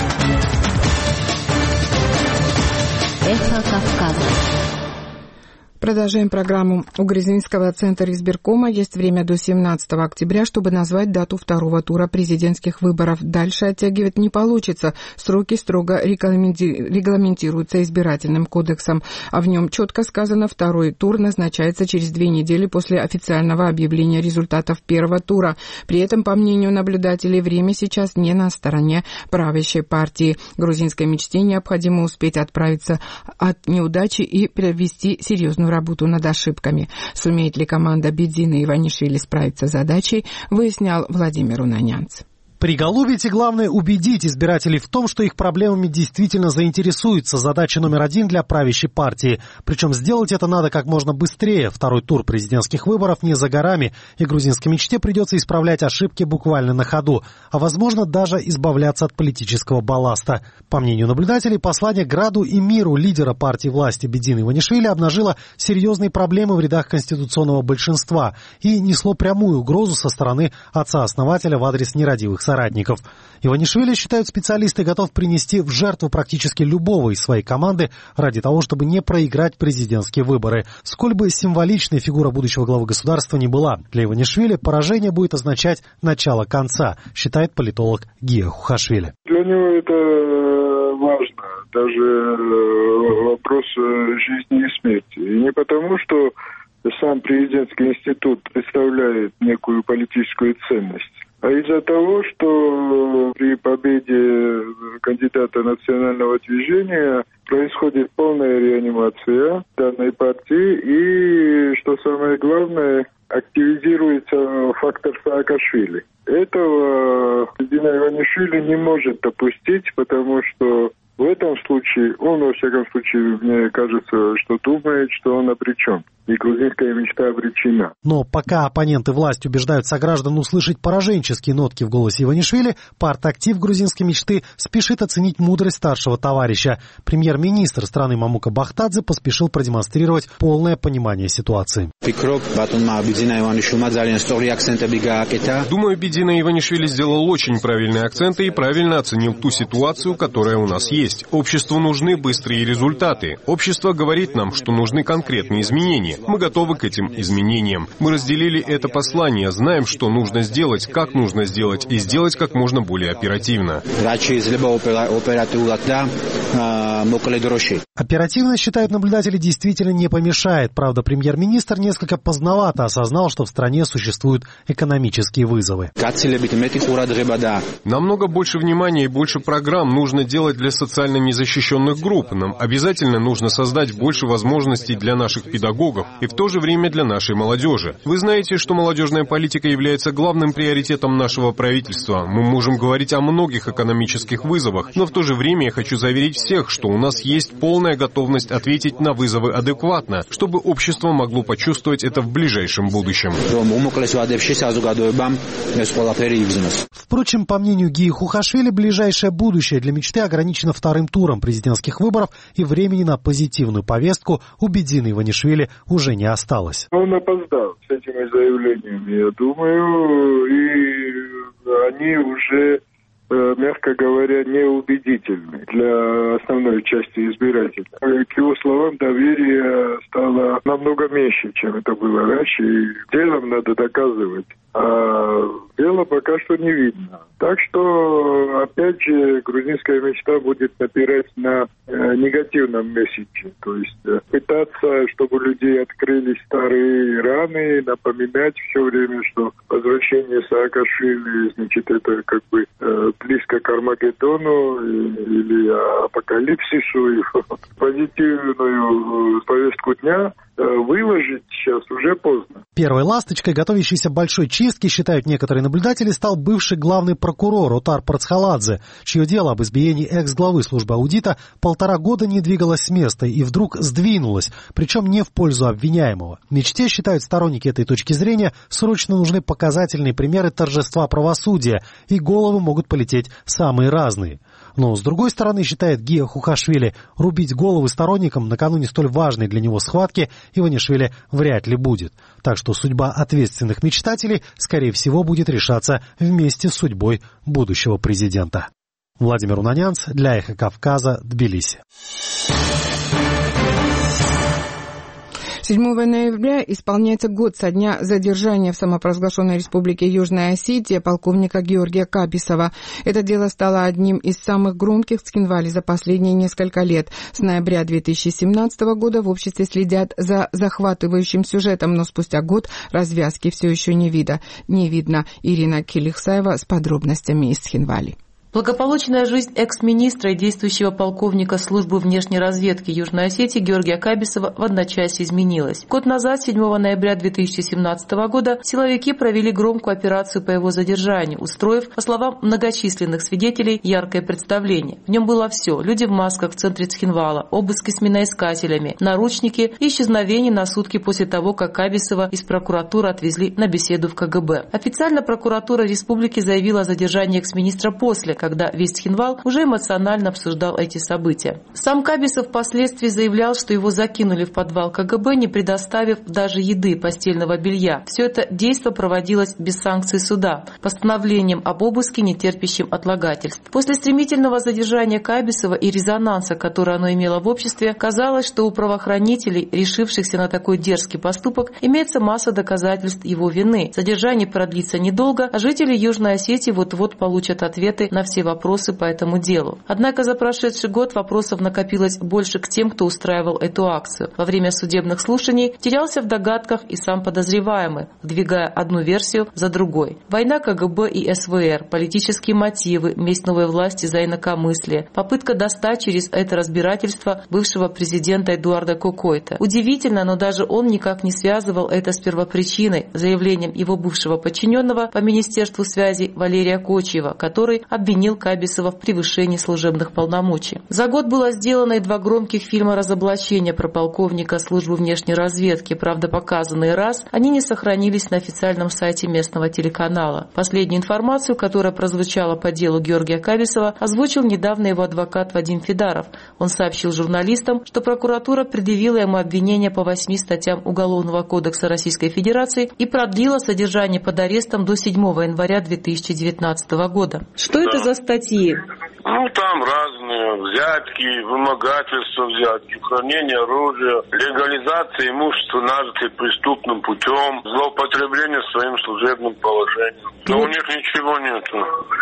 S13: Эхо Кавказа.
S1: Продолжаем программу. У Грузинского центра избиркома есть время до семнадцатого октября, чтобы назвать дату второго тура президентских выборов. Дальше оттягивать не получится. Сроки строго регламентируются избирательным кодексом, а в нем четко сказано, второй тур назначается через две недели после официального объявления результатов первого тура. При этом, по мнению наблюдателей, время сейчас не на стороне правящей партии. Грузинской мечте необходимо успеть отправиться от неудачи и провести серьезную работу над ошибками. Сумеет ли команда Бедзины и Иванишвили справиться с задачей, выяснял Владимир Унанянц.
S7: Приголубить и, главное, убедить избирателей в том, что их проблемами действительно заинтересуются. Задача номер один для правящей партии. Причем сделать это надо как можно быстрее. Второй тур президентских выборов не за горами, и грузинской мечте придется исправлять ошибки буквально на ходу, а, возможно, даже избавляться от политического балласта. По мнению наблюдателей, послание Граду и миру лидера партии власти Бедины Иванишвили обнажило серьезные проблемы в рядах конституционного большинства и несло прямую угрозу со стороны отца-основателя в адрес нерадивых соратников. соратников. Иванишвили, считают специалисты, готов принести в жертву практически любого из своей команды ради того, чтобы не проиграть президентские выборы. Сколь бы символичной фигура будущего главы государства не была, для Иванишвили поражение будет означать начало конца, считает политолог Гия Хухашвили.
S9: Для него это важно, даже вопрос жизни и смерти. И не потому, что сам президентский институт представляет некую политическую ценность, а из-за того, что при победе кандидата национального движения происходит полная реанимация данной партии и, что самое главное, активизируется фактор Саакашвили. Этого Бедина Иванишвили не может допустить, потому что в этом случае он, во всяком случае, мне кажется, что думает, что он обречен. И грузинская мечта обречена.
S7: Но пока оппоненты власти убеждают сограждан услышать пораженческие нотки в голосе Иванишвили, партактив грузинской мечты спешит оценить мудрость старшего товарища. Премьер-министр страны Мамука Бахтадзе поспешил продемонстрировать полное понимание ситуации.
S5: Думаю, Бедина Иванишвили сделал очень правильные акценты и правильно оценил ту ситуацию, которая у нас есть. Обществу нужны быстрые результаты. Общество говорит нам, что нужны конкретные изменения. Мы готовы к этим изменениям. Мы разделили это послание, знаем, что нужно сделать, как нужно сделать, и сделать как можно более оперативно.
S7: Оперативно, считают наблюдатели, действительно не помешает. Правда, премьер-министр несколько поздновато осознал, что в стране существуют экономические вызовы.
S5: Намного больше внимания и больше программ нужно делать для социально незащищенных групп. Нам обязательно нужно создать больше возможностей для наших педагогов и в то же время для нашей молодежи. Вы знаете, что молодежная политика является главным приоритетом нашего правительства. Мы можем говорить о многих экономических вызовах, но в то же время я хочу заверить всех, что у нас есть полная готовность ответить на вызовы адекватно, чтобы общество могло почувствовать это в ближайшем будущем.
S7: Впрочем, по мнению Гии Хухашвили, ближайшее будущее для мечты ограничено вторым туром президентских выборов, и времени на позитивную повестку у Бедины Иванишвили уже не осталось.
S9: Он опоздал с этими заявлениями, я думаю, и они уже, мягко говоря, неубедительны для основной части избирателей. К его словам, доверие стало намного меньше, чем это было раньше, и делом надо доказывать. А дела пока что не видно. Так что, опять же, грузинская мечта будет напирать на э, негативном месседже. То есть э, пытаться, чтобы у людей открылись старые раны, напоминать все время, что возвращение Саакашвили, значит, это как бы э, близко к Армагеддону или апокалипсису, и позитивную повестку дня выложить сейчас уже поздно.
S7: Первой ласточкой готовящейся большой чистки, считают некоторые наблюдатели, стал бывший главный прокурор Отар Парцхаладзе, чье дело об избиении экс-главы службы аудита полтора года не двигалось с места и вдруг сдвинулось, причем не в пользу обвиняемого. В мечте, считают сторонники этой точки зрения, срочно нужны показательные примеры торжества правосудия, и головы могут полететь самые разные. Но, с другой стороны, считает Гия Хухашвили, рубить головы сторонникам накануне столь важной для него схватки Иванишвили вряд ли будет. Так что судьба ответственных мечтателей, скорее всего, будет решаться вместе с судьбой будущего президента. Владимир Унанянц для Эхо Кавказа, Тбилиси.
S1: седьмого ноября исполняется год со дня задержания в самопровозглашенной республике Южная Осетия полковника Георгия Кабисова. Это дело стало одним из самых громких в Цхинвале за последние несколько лет. С ноября две тысячи семнадцатого года в обществе следят за захватывающим сюжетом, но спустя год развязки все еще не видно. Не видно. Ирина Килихсаева с подробностями из Цхинвали.
S17: Благополучная жизнь экс-министра и действующего полковника службы внешней разведки Южной Осетии Георгия Кабисова в одночасье изменилась. Год назад, седьмого ноября две тысячи семнадцатого года, силовики провели громкую операцию по его задержанию, устроив, по словам многочисленных свидетелей, яркое представление. В нем было все – люди в масках в центре Цхинвала, обыски с миноискателями, наручники и исчезновение на сутки после того, как Кабисова из прокуратуры отвезли на беседу в ка гэ бэ. Официально прокуратура республики заявила о задержании экс-министра после, когда весь Цхинвал уже эмоционально обсуждал эти события. Сам Кабисов впоследствии заявлял, что его закинули в подвал ка гэ бэ, не предоставив даже еды, постельного белья. Все это действо проводилось без санкций суда, постановлением об обыске, не терпящим отлагательств. После стремительного задержания Кабисова и резонанса, который оно имело в обществе, казалось, что у правоохранителей, решившихся на такой дерзкий поступок, имеется масса доказательств его вины. Задержание продлится недолго, а жители Южной Осетии вот-вот получат ответы на все вопросы по этому делу. Однако за прошедший год вопросов накопилось больше к тем, кто устраивал эту акцию. Во время судебных слушаний терялся в догадках и сам подозреваемый, вдвигая одну версию за другой. Война ка гэ бэ и эс вэ эр, политические мотивы, месть новой власти за инакомыслие, попытка достать через это разбирательство бывшего президента Эдуарда Кокойта. Удивительно, но даже он никак не связывал это с первопричиной, заявлением его бывшего подчиненного по Министерству связи Валерия Кочиева, который обвинил Кабисова в превышении служебных полномочий. За год было сделано и два громких фильма разоблачения про полковника службы внешней разведки. Правда, показанные раз, они не сохранились на официальном сайте местного телеканала. Последнюю информацию, которая прозвучала по делу Георгия Кабисова, озвучил недавно его адвокат Вадим Фидаров. Он сообщил журналистам, что прокуратура предъявила ему обвинения по восьми статьям Уголовного кодекса Российской Федерации и продлила содержание под арестом до седьмого января две тысячи девятнадцатого года. Что это за статьи?
S10: Ну, там разные взятки, вымогательство взятки, хранение оружия, легализация имущества, нажитое преступным путем, злоупотребление своим служебным положением. Но у них ничего нету.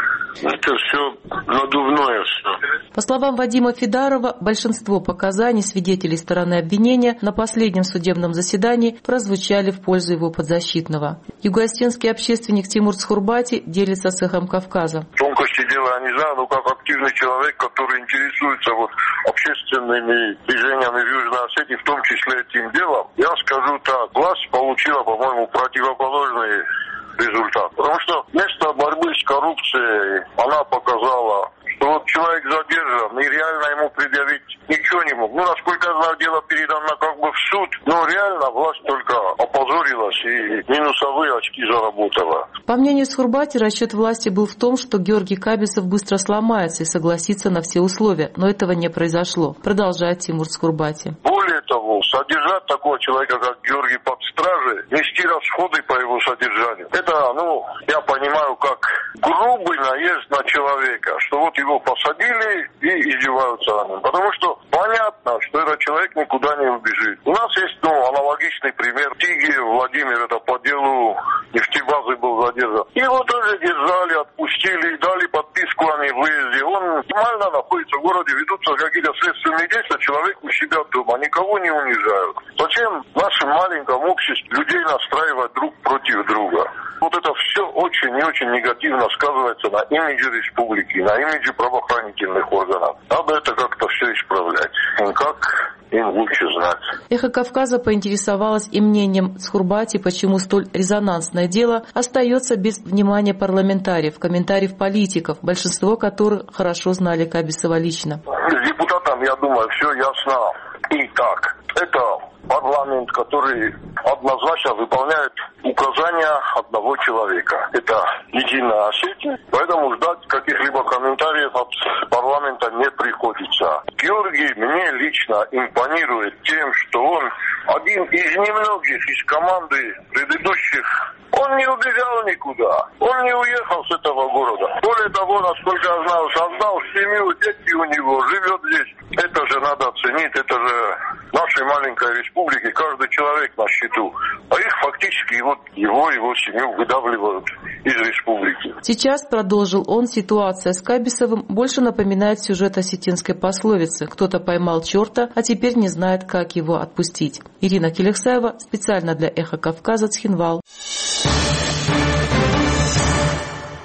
S10: Это все надувное все.
S17: По словам Вадима Фидарова, большинство показаний свидетелей стороны обвинения на последнем судебном заседании прозвучали в пользу его подзащитного. Юго-осетинский общественник Тимур Цхурбати делится с «Эхом Кавказа».
S10: Тонкости дела я не знаю, но как активный человек, который интересуется вот общественными движениями в Южной Осетии, в том числе этим делом, я скажу так, власть получила, по-моему, противоположный результат. Потому что вместо борьбы с коррупцией она показала, что вот человек задержан, и реально ему предъявить ничего не мог. Ну, насколько я знаю, дело передано как бы в суд, но реально власть только опозорилась и минусовые очки заработала.
S17: По мнению Цхурбати, расчет власти был в том, что Георгий Кабисов быстро сломается и согласится на все условия, но этого не произошло, продолжает Тимур Цхурбати.
S10: Более того, содержать такого человека, как Георгий, под стражей, нести расходы по его содержанию, это, ну, я понимаю, как грубый наезд на человека, что вот его посадили и издеваются над ним. Потому что понятно, что этот человек никуда не убежит. У нас есть, ну, аналогичный пример. Тигиев Владимир, это по делу нефтебазы был задержан. Его тоже держали, отпустили, дали подписку о невыезде. Он нормально находится в городе, ведутся какие-то следственные действия, человек у себя дома, никого не унижают. Зачем в нашем маленьком обществе людей настраивать друг против друга? Вот это все очень и очень негативно сказывается на имидже республики, на имидже правоохранительных органов. Надо это как-то все исправлять. И как им лучше знать.
S17: «Эхо Кавказа» поинтересовалось и мнением Цхурбати, почему столь резонансное дело остается без внимания парламентариев, комментариев политиков, большинство которых хорошо знали Кабисова лично.
S10: С депутатом, я думаю, все ясно. Итак, это парламент, который однозначно выполняет указания одного человека. Это Единая Осетия. Поэтому ждать каких-либо комментариев от парламента не приходится. Георгий мне лично импонирует тем, что он один из немногих из команды предыдущих. Он не убежал никуда. Он не уехал с этого города. Более того, насколько я знаю, создал семью, дети у него, живет здесь. Это же надо оценить. Это же нашей маленькой республики. Каждый человек на счету. А их фактически вот его, его семью выдавливают из республики.
S17: Сейчас, продолжил он, ситуация с Кабисовым больше напоминает сюжет осетинской пословицы. Кто-то поймал черта, а теперь не знает, как его отпустить. Ирина Келексаева, специально для «Эхо Кавказа», Цхинвал.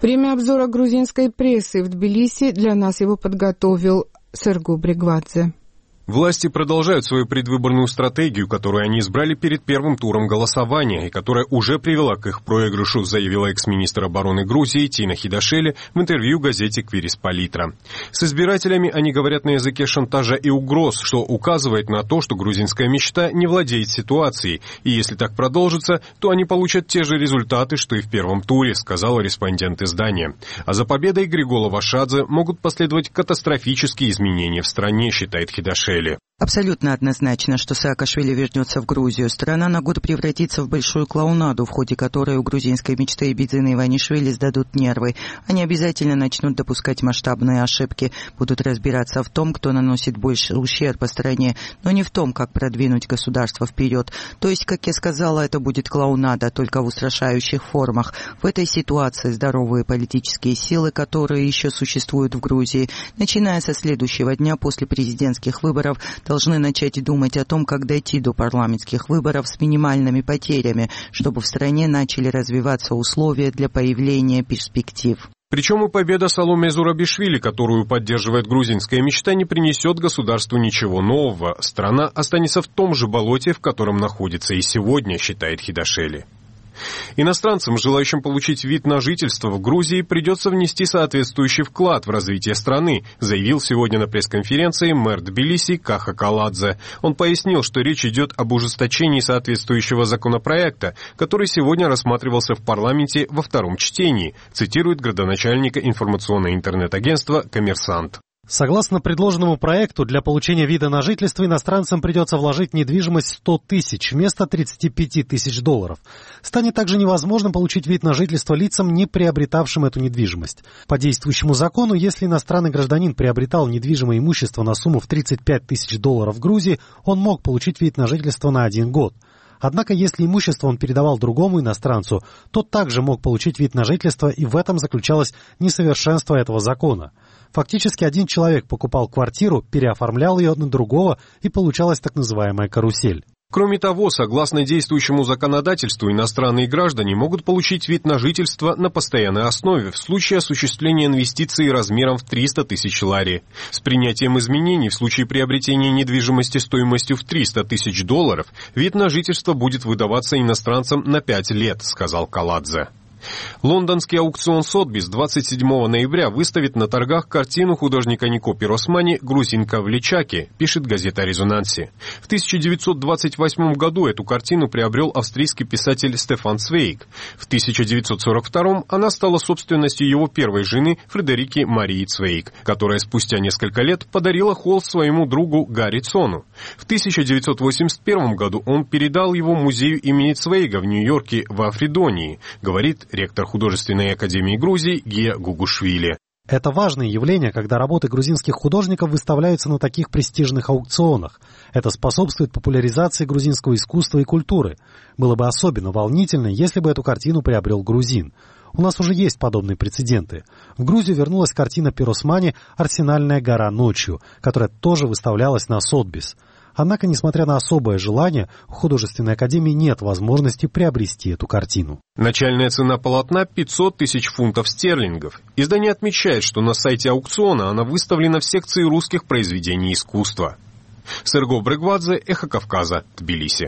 S1: Время обзора грузинской прессы в Тбилиси. Для нас его подготовил Серго Бригвадзе.
S18: Власти продолжают свою предвыборную стратегию, которую они избрали перед первым туром голосования и которая уже привела к их проигрышу, заявила экс-министр обороны Грузии Тина Хидашели в интервью газете «Квирис Политра». С избирателями они говорят на языке шантажа и угроз, что указывает на то, что грузинская мечта не владеет ситуацией, и если так продолжится, то они получат те же результаты, что и в первом туре, сказал респондент издания. А за победой Григола Вашадзе могут последовать катастрофические изменения в стране, считает Хидашели.
S2: Абсолютно однозначно, что Саакашвили вернется в Грузию. Страна на год превратится в большую клоунаду, в ходе которой у грузинской мечты Бедзина Иванишвили сдадут нервы. Они обязательно начнут допускать масштабные ошибки, будут разбираться в том, кто наносит больше ущерб по стране, но не в том, как продвинуть государство вперед. То есть, как я сказала, это будет клоунада, только в устрашающих формах. В этой ситуации здоровые политические силы, которые еще существуют в Грузии, начиная со следующего дня после президентских выборов, должны начать думать о том, как дойти до парламентских выборов с минимальными потерями, чтобы в стране начали развиваться условия для появления перспектив.
S18: Причем и победа Саломе Зурабишвили, которую поддерживает грузинская мечта, не принесет государству ничего нового. Страна останется в том же болоте, в котором находится и сегодня, считает Хидашели. Иностранцам, желающим получить вид на жительство в Грузии, придется внести соответствующий вклад в развитие страны, заявил сегодня на пресс-конференции мэр Тбилиси Каха Каладзе. Он пояснил, что речь идет об ужесточении соответствующего законопроекта, который сегодня рассматривался в парламенте во втором чтении, цитирует градоначальника информационного интернет-агентства «Коммерсант».
S7: Согласно предложенному проекту, для получения вида на жительство иностранцам придется вложить в недвижимость сто тысяч вместо тридцати пяти тысяч долларов. Станет также невозможным получить вид на жительство лицам, не приобретавшим эту недвижимость. По действующему закону, если иностранный гражданин приобретал недвижимое имущество на сумму в тридцать пять тысяч долларов в Грузии, он мог получить вид на жительство на один год. Однако, если имущество он передавал другому иностранцу, тот также мог получить вид на жительство, и в этом заключалось несовершенство этого закона. Фактически один человек покупал квартиру, переоформлял ее на другого, и получалась так называемая карусель.
S18: Кроме того, согласно действующему законодательству, иностранные граждане могут получить вид на жительство на постоянной основе в случае осуществления инвестиций размером в триста тысяч лари. С принятием изменений в случае приобретения недвижимости стоимостью в триста тысяч долларов вид на жительство будет выдаваться иностранцам на пять лет, сказал Каладзе. Лондонский аукцион Сотбис двадцать седьмого ноября выставит на торгах картину художника Нико Пиросмани «Грузинка в Личаке», пишет газета «Резонанси». В тысяча девятьсот двадцать восьмом году эту картину приобрел австрийский писатель Стефан Цвейг. В тысяча девятьсот сорок втором она стала собственностью его первой жены Фредерики Марии Цвейг, которая спустя несколько лет подарила холст своему другу Гарри Цону. В тысяча девятьсот восемьдесят первом году он передал его музею имени Цвейга в Нью-Йорке во Фридонии, говорит ректор художественной академии Грузии Гия Гугушвили.
S7: Это важное явление, когда работы грузинских художников выставляются на таких престижных аукционах. Это способствует популяризации грузинского искусства и культуры. Было бы особенно волнительно, если бы эту картину приобрел грузин. У нас уже есть подобные прецеденты. В Грузию вернулась картина Пиросмани «Арсенальная гора ночью», которая тоже выставлялась на Сотбис. Однако, несмотря на особое желание, у художественной академии нет возможности приобрести эту картину.
S18: Начальная цена полотна – пятьсот тысяч фунтов стерлингов. Издание отмечает, что на сайте аукциона она выставлена в секции русских произведений искусства. Серго Бригвадзе, Эхо Кавказа, Тбилиси.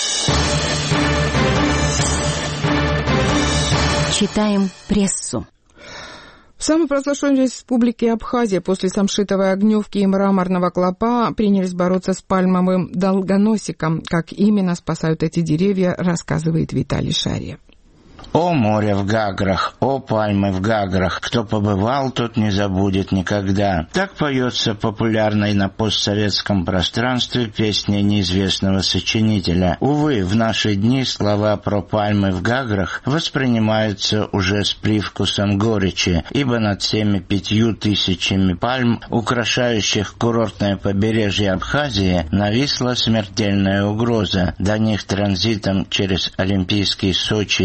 S13: Читаем прессу.
S1: В самопровозглашенной республике Абхазия после самшитовой огневки и мраморного клопа принялись бороться с пальмовым долгоносиком. Как именно спасают эти деревья, рассказывает Виталий Шария.
S19: О море в Гаграх, о пальмы в Гаграх, кто побывал, тот не забудет никогда. Так поется популярной на постсоветском пространстве песня неизвестного сочинителя. Увы, в наши дни слова про пальмы в Гаграх воспринимаются уже с привкусом горечи, ибо над всеми пятью тысячами пальм, украшающих курортное побережье Абхазии, нависла смертельная угроза. До них транзитом через Олимпийский Сочи из Италии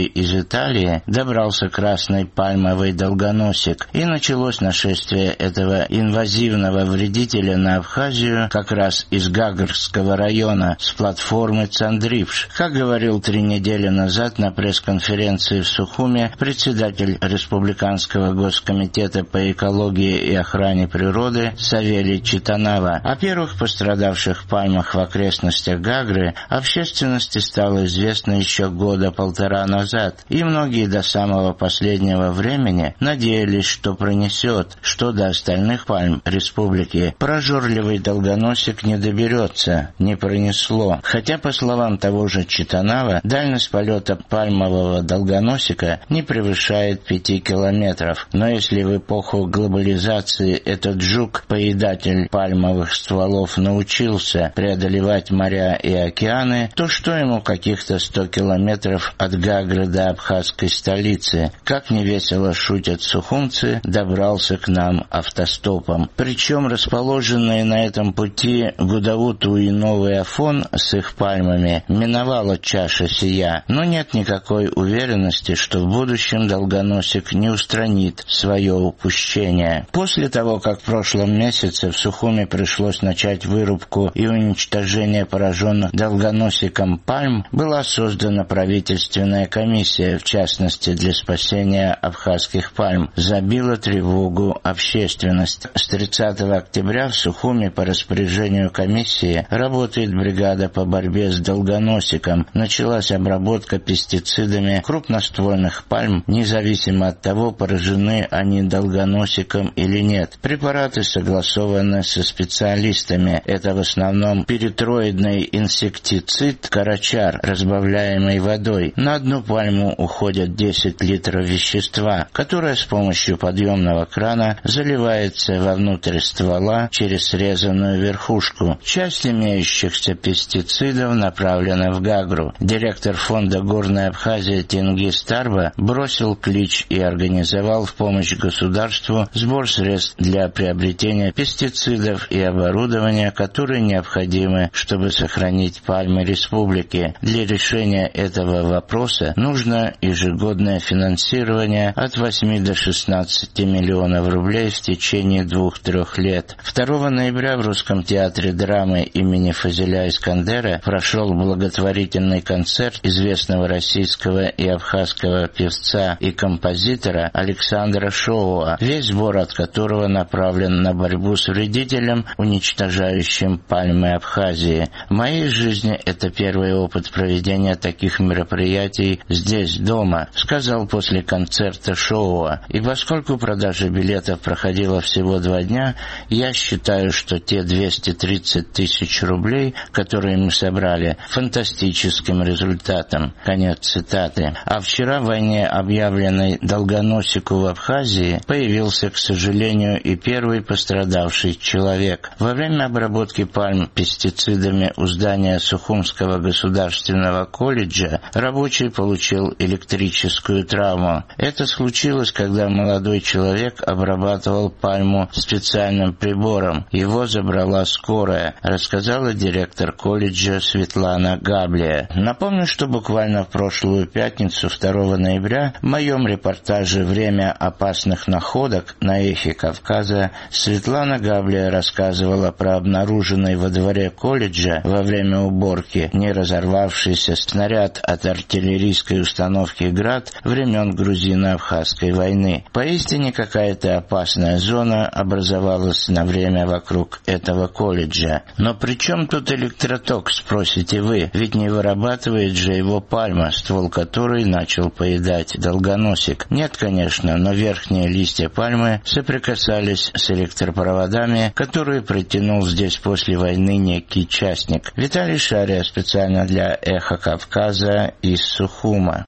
S19: Италии, добрался красный пальмовый долгоносик, и началось нашествие этого инвазивного вредителя на Абхазию как раз из Гагрского района с платформы Цандрипш. Как говорил три недели назад на пресс-конференции в Сухуме председатель Республиканского госкомитета по экологии и охране природы Савелий Читанава, о первых пострадавших пальмах в окрестностях Гагры общественности стало известно еще года полтора назад, и многие до самого последнего времени надеялись, что пронесет, что до остальных пальм республики прожорливый долгоносик не доберется, не пронесло. Хотя, по словам того же Читанава, дальность полета пальмового долгоносика не превышает пяти километров. Но если в эпоху глобализации этот жук-поедатель пальмовых стволов научился преодолевать моря и океаны, то что ему каких-то сто километров от Гагры до абхазской столицы? Как невесело шутят сухумцы, добрался к нам автостопом. Причем расположенные на этом пути Гудауту и Новый Афон с их пальмами миновала чаша сия, но нет никакой уверенности, что в будущем долгоносик не устранит свое упущение. После того, как в прошлом месяце в Сухуме пришлось начать вырубку и уничтожение пораженных долгоносиком пальм, была создана правительственная комиссия, в частности для спасения абхазских пальм. Забила тревогу общественность. С тридцатого октября в Сухуме по распоряжению комиссии работает бригада по борьбе с долгоносиком. Началась обработка пестицидами крупноствольных пальм, независимо от того, поражены они долгоносиком или нет. Препараты согласованы со специалистами. Это в основном перитроидный инсектицид карачар, разбавляемый водой. На одну пальму уходят десять литров вещества, которое с помощью подъемного крана заливается вовнутрь ствола через срезанную верхушку. Часть имеющихся пестицидов направлена в Гагру. Директор фонда «Горная Абхазия» Тенгиз Тарба бросил клич и организовал в помощь государству сбор средств для приобретения пестицидов и оборудования, которые необходимы, чтобы сохранить пальмы республики. Для решения этого вопроса нужно ежегодное финансирование от восьми до шестнадцати миллионов рублей в течение двух-трех лет. второго ноября в Русском театре драмы имени Фазиля Искандера прошел благотворительный концерт известного российского и абхазского певца и композитора Александра Шоуа, весь сбор от которого направлен на борьбу с вредителем, уничтожающим пальмы Абхазии. В моей жизни это первый опыт проведения таких мероприятий здесь, дома, сказал после концерта Шоуа. И поскольку продажа билетов проходила всего два дня, я считаю, что те двести тридцать тысяч рублей, которые мы собрали, фантастическим результатом. Конец цитаты. А вчера в войне, объявленной долгоносику в Абхазии, появился, к сожалению, и первый пострадавший человек. Во время обработки пальм пестицидами у здания Сухумского государственного колледжа рабочий получил электрическую травму. Это случилось, когда молодой человек обрабатывал пальму специальным прибором. Его забрала скорая, рассказала директор колледжа Светлана Габлия. Напомню, что буквально в прошлую пятницу, второго ноября, в моем репортаже «Время опасных находок» на Эхе Кавказа Светлана Габлия рассказывала про обнаруженный во дворе колледжа во время уборки не разорвавшийся снаряд от артиллерийской установки «Град» времен грузино-абхазской войны. Поистине какая-то опасная зона образовалась на время вокруг этого колледжа. Но при чем тут электроток, спросите вы? Ведь не вырабатывает же его пальма, ствол которой начал поедать долгоносик. Нет, конечно, но верхние листья пальмы соприкасались с электропроводами, которые протянул здесь после войны некий частник. Виталий Шария специально для «Эхо Кавказа» из Сухума.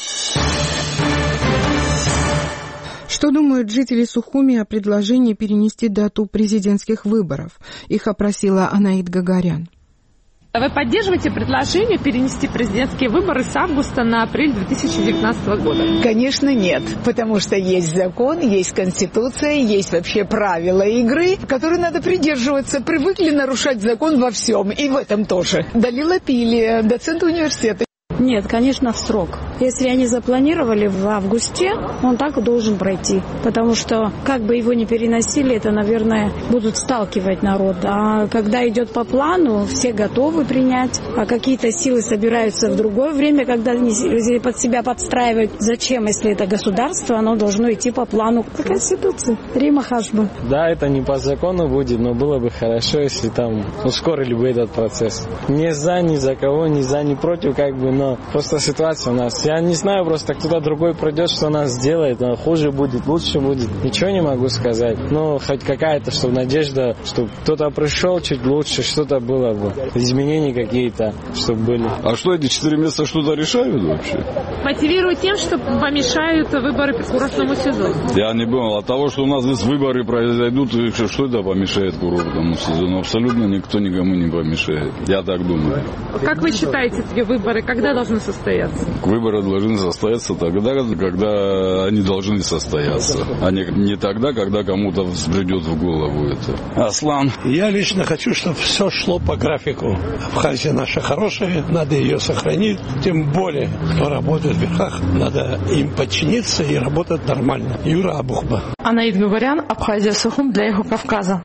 S1: Что думают жители Сухуми о предложении перенести дату президентских выборов? Их опросила Анаит Гагарян.
S20: Вы поддерживаете предложение перенести президентские выборы с августа на апрель две тысячи девятнадцатого года?
S21: Конечно, нет, потому что есть закон, есть конституция, есть вообще правила игры, которые надо придерживаться. Привыкли нарушать закон во всем, и в этом тоже. Далила Пили, доцент университета.
S22: Нет, конечно, в срок.
S6: Если они запланировали в августе, он так и должен пройти. Потому что, как бы его ни переносили, это, наверное, будут сталкивать народ. А когда идет по плану, все готовы принять. А какие-то силы собираются в другое время, когда они под себя подстраивают. Зачем, если это государство, оно должно идти по плану по Конституции? Рима Хашба.
S22: Да, это не по закону будет, но было бы хорошо, если там ускорили бы этот процесс. Не за, ни за кого, ни за, ни против, как бы, но просто ситуация у нас. Я не знаю, просто кто-то другой придет, что нас сделает, но хуже будет, лучше будет. Ничего не могу сказать. Но хоть какая-то, чтобы надежда, чтобы кто-то пришел чуть лучше, что-то было бы. Изменения какие-то, чтобы были.
S23: А что, эти четыре месяца что-то решают вообще?
S20: Мотивируют тем, что помешают выборы курортному сезону.
S23: Я не понял. От того, что у нас здесь выборы произойдут, что это помешает курортному сезону? Абсолютно никто никому не помешает. Я так думаю.
S20: Как вы считаете, эти выборы когда должны состояться?
S23: Выборы должны состояться тогда, когда они должны состояться, а не, не тогда, когда кому-то взбредет в голову это.
S24: Аслан. Я лично хочу, чтобы все шло по графику. Абхазия наша хорошая, надо ее сохранить. Тем более, кто работает в верхах, надо им подчиниться и работать нормально. Юра Абухба.
S20: Анаид Гугарян, Абхазия, Сухум для Юга Кавказа.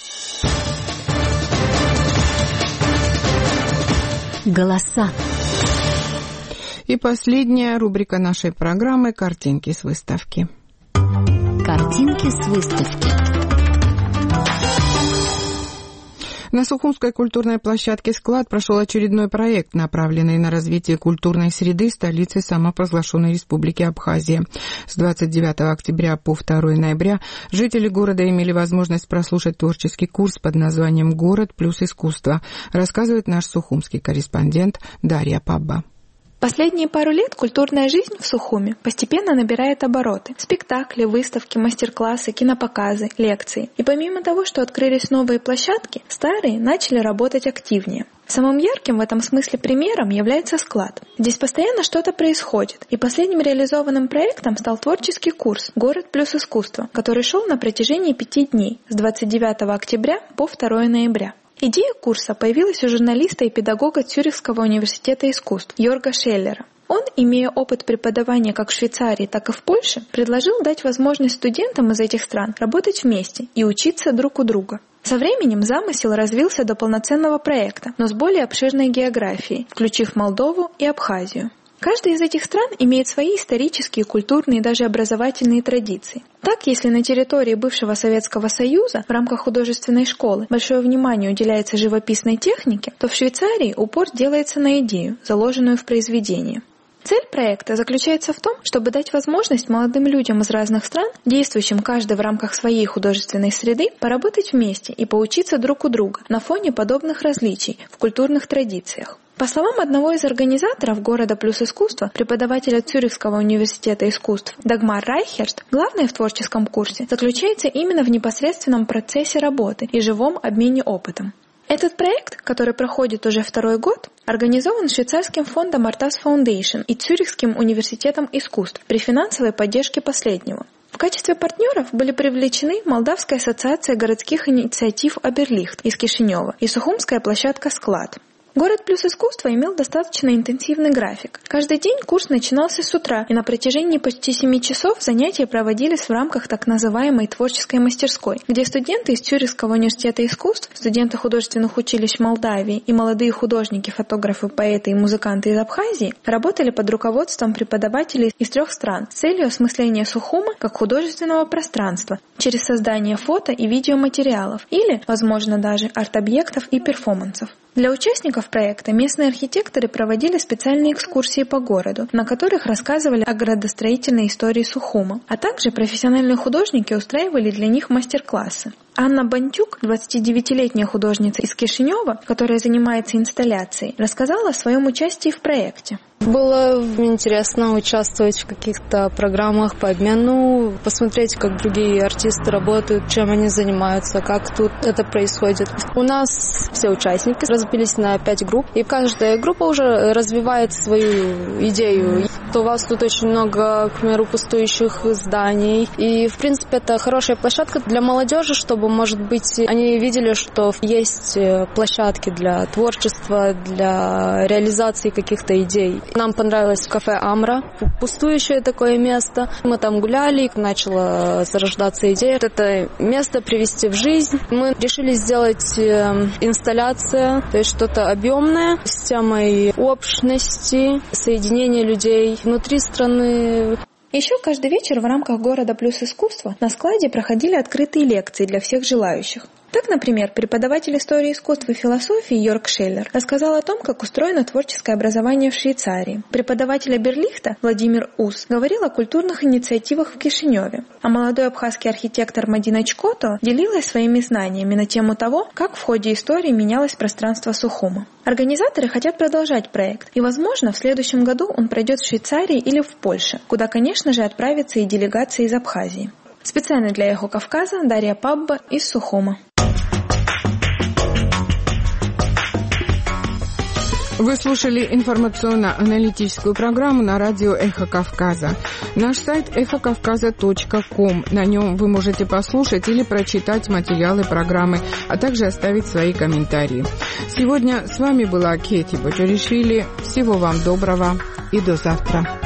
S13: Голоса.
S1: И последняя рубрика нашей программы «Картинки с выставки».
S13: Картинки с выставки.
S1: На Сухумской культурной площадке «Склад» прошел очередной проект, направленный на развитие культурной среды столицы самопровозглашенной Республики Абхазия. С двадцать девятого октября по второго ноября жители города имели возможность прослушать творческий курс под названием «Город плюс искусство», рассказывает наш сухумский корреспондент Дарья Пабба.
S25: Последние пару лет культурная жизнь в Сухуме постепенно набирает обороты. Спектакли, выставки, мастер-классы, кинопоказы, лекции. И помимо того, что открылись новые площадки, старые начали работать активнее. Самым ярким в этом смысле примером является «Склад». Здесь постоянно что-то происходит, и последним реализованным проектом стал творческий курс «Город плюс искусство», который шел на протяжении пяти дней с двадцать девятого октября по второго ноября. Идея курса появилась у журналиста и педагога Цюрихского университета искусств Йорга Шеллера. Он, имея опыт преподавания как в Швейцарии, так и в Польше, предложил дать возможность студентам из этих стран работать вместе и учиться друг у друга. Со временем замысел развился до полноценного проекта, но с более обширной географией, включив Молдову и Абхазию. Каждая из этих стран имеет свои исторические, культурные и даже образовательные традиции. Так, если на территории бывшего Советского Союза в рамках художественной школы большое внимание уделяется живописной технике, то в Швейцарии упор делается на идею, заложенную в произведении. Цель проекта заключается в том, чтобы дать возможность молодым людям из разных стран, действующим каждый в рамках своей художественной среды, поработать вместе и поучиться друг у друга на фоне подобных различий в культурных традициях. По словам одного из организаторов «Города плюс искусство», преподавателя Цюрихского университета искусств Дагмар Райхерст, главное в творческом курсе заключается именно в непосредственном процессе работы и живом обмене опытом. Этот проект, который проходит уже второй год, организован швейцарским фондом Artas Foundation и Цюрихским университетом искусств при финансовой поддержке последнего. В качестве партнеров были привлечены Молдавская ассоциация городских инициатив «Аберлихт» из Кишинева и Сухумская площадка «Склад». Город плюс искусство имел достаточно интенсивный график. Каждый день курс начинался с утра, и на протяжении почти семи часов занятия проводились в рамках так называемой творческой мастерской, где студенты из Цюрихского университета искусств, студенты художественных училищ Молдавии и молодые художники, фотографы, поэты и музыканты из Абхазии работали под руководством преподавателей из трех стран с целью осмысления Сухума как художественного пространства через создание фото и видеоматериалов или, возможно, даже арт-объектов и перформансов. Для участников проекта местные архитекторы проводили специальные экскурсии по городу, на которых рассказывали о градостроительной истории Сухума, а также профессиональные художники устраивали для них мастер-классы. Анна Бантюк, двадцатидевятилетняя художница из Кишинева, которая занимается инсталляцией, рассказала о своем участии в проекте.
S26: Было интересно участвовать в каких-то программах по обмену, посмотреть, как другие артисты работают, чем они занимаются, как тут это происходит. У нас все участники разбились на пять групп, и каждая группа уже развивает свою идею. что у вас тут очень много, к примеру, пустующих зданий. И, в принципе, это хорошая площадка для молодежи, чтобы, может быть, они видели, что есть площадки для творчества, для реализации каких-то идей. Нам понравилось кафе «Амра», пустующее такое место. Мы там гуляли, начала зарождаться идея это место привести в жизнь. Мы решили сделать инсталляцию, то есть что-то объемное с темой общности, соединения людей внутри страны.
S25: Еще каждый вечер в рамках «Города плюс искусство» на складе проходили открытые лекции для всех желающих. Так, например, преподаватель истории искусств и философии Йорк Шеллер рассказал о том, как устроено творческое образование в Швейцарии. Преподаватель Аберлихта Владимир Ус говорил о культурных инициативах в Кишиневе. А молодой абхазский архитектор Мадина Чкото делилась своими знаниями на тему того, как в ходе истории менялось пространство Сухума. Организаторы хотят продолжать проект, и, возможно, в следующем году он пройдет в Швейцарии или в Польше, куда, конечно же, отправится и делегация из Абхазии. Специально для «Эхо Кавказа» Дарья Пабба из Сухума.
S1: Вы слушали информационно-аналитическую программу на радио «Эхо Кавказа». Наш сайт эхо кавказа точка ком. На нем вы можете послушать или прочитать материалы программы, а также оставить свои комментарии. Сегодня с вами была Кети Бочаришвили. Всего вам доброго и до завтра.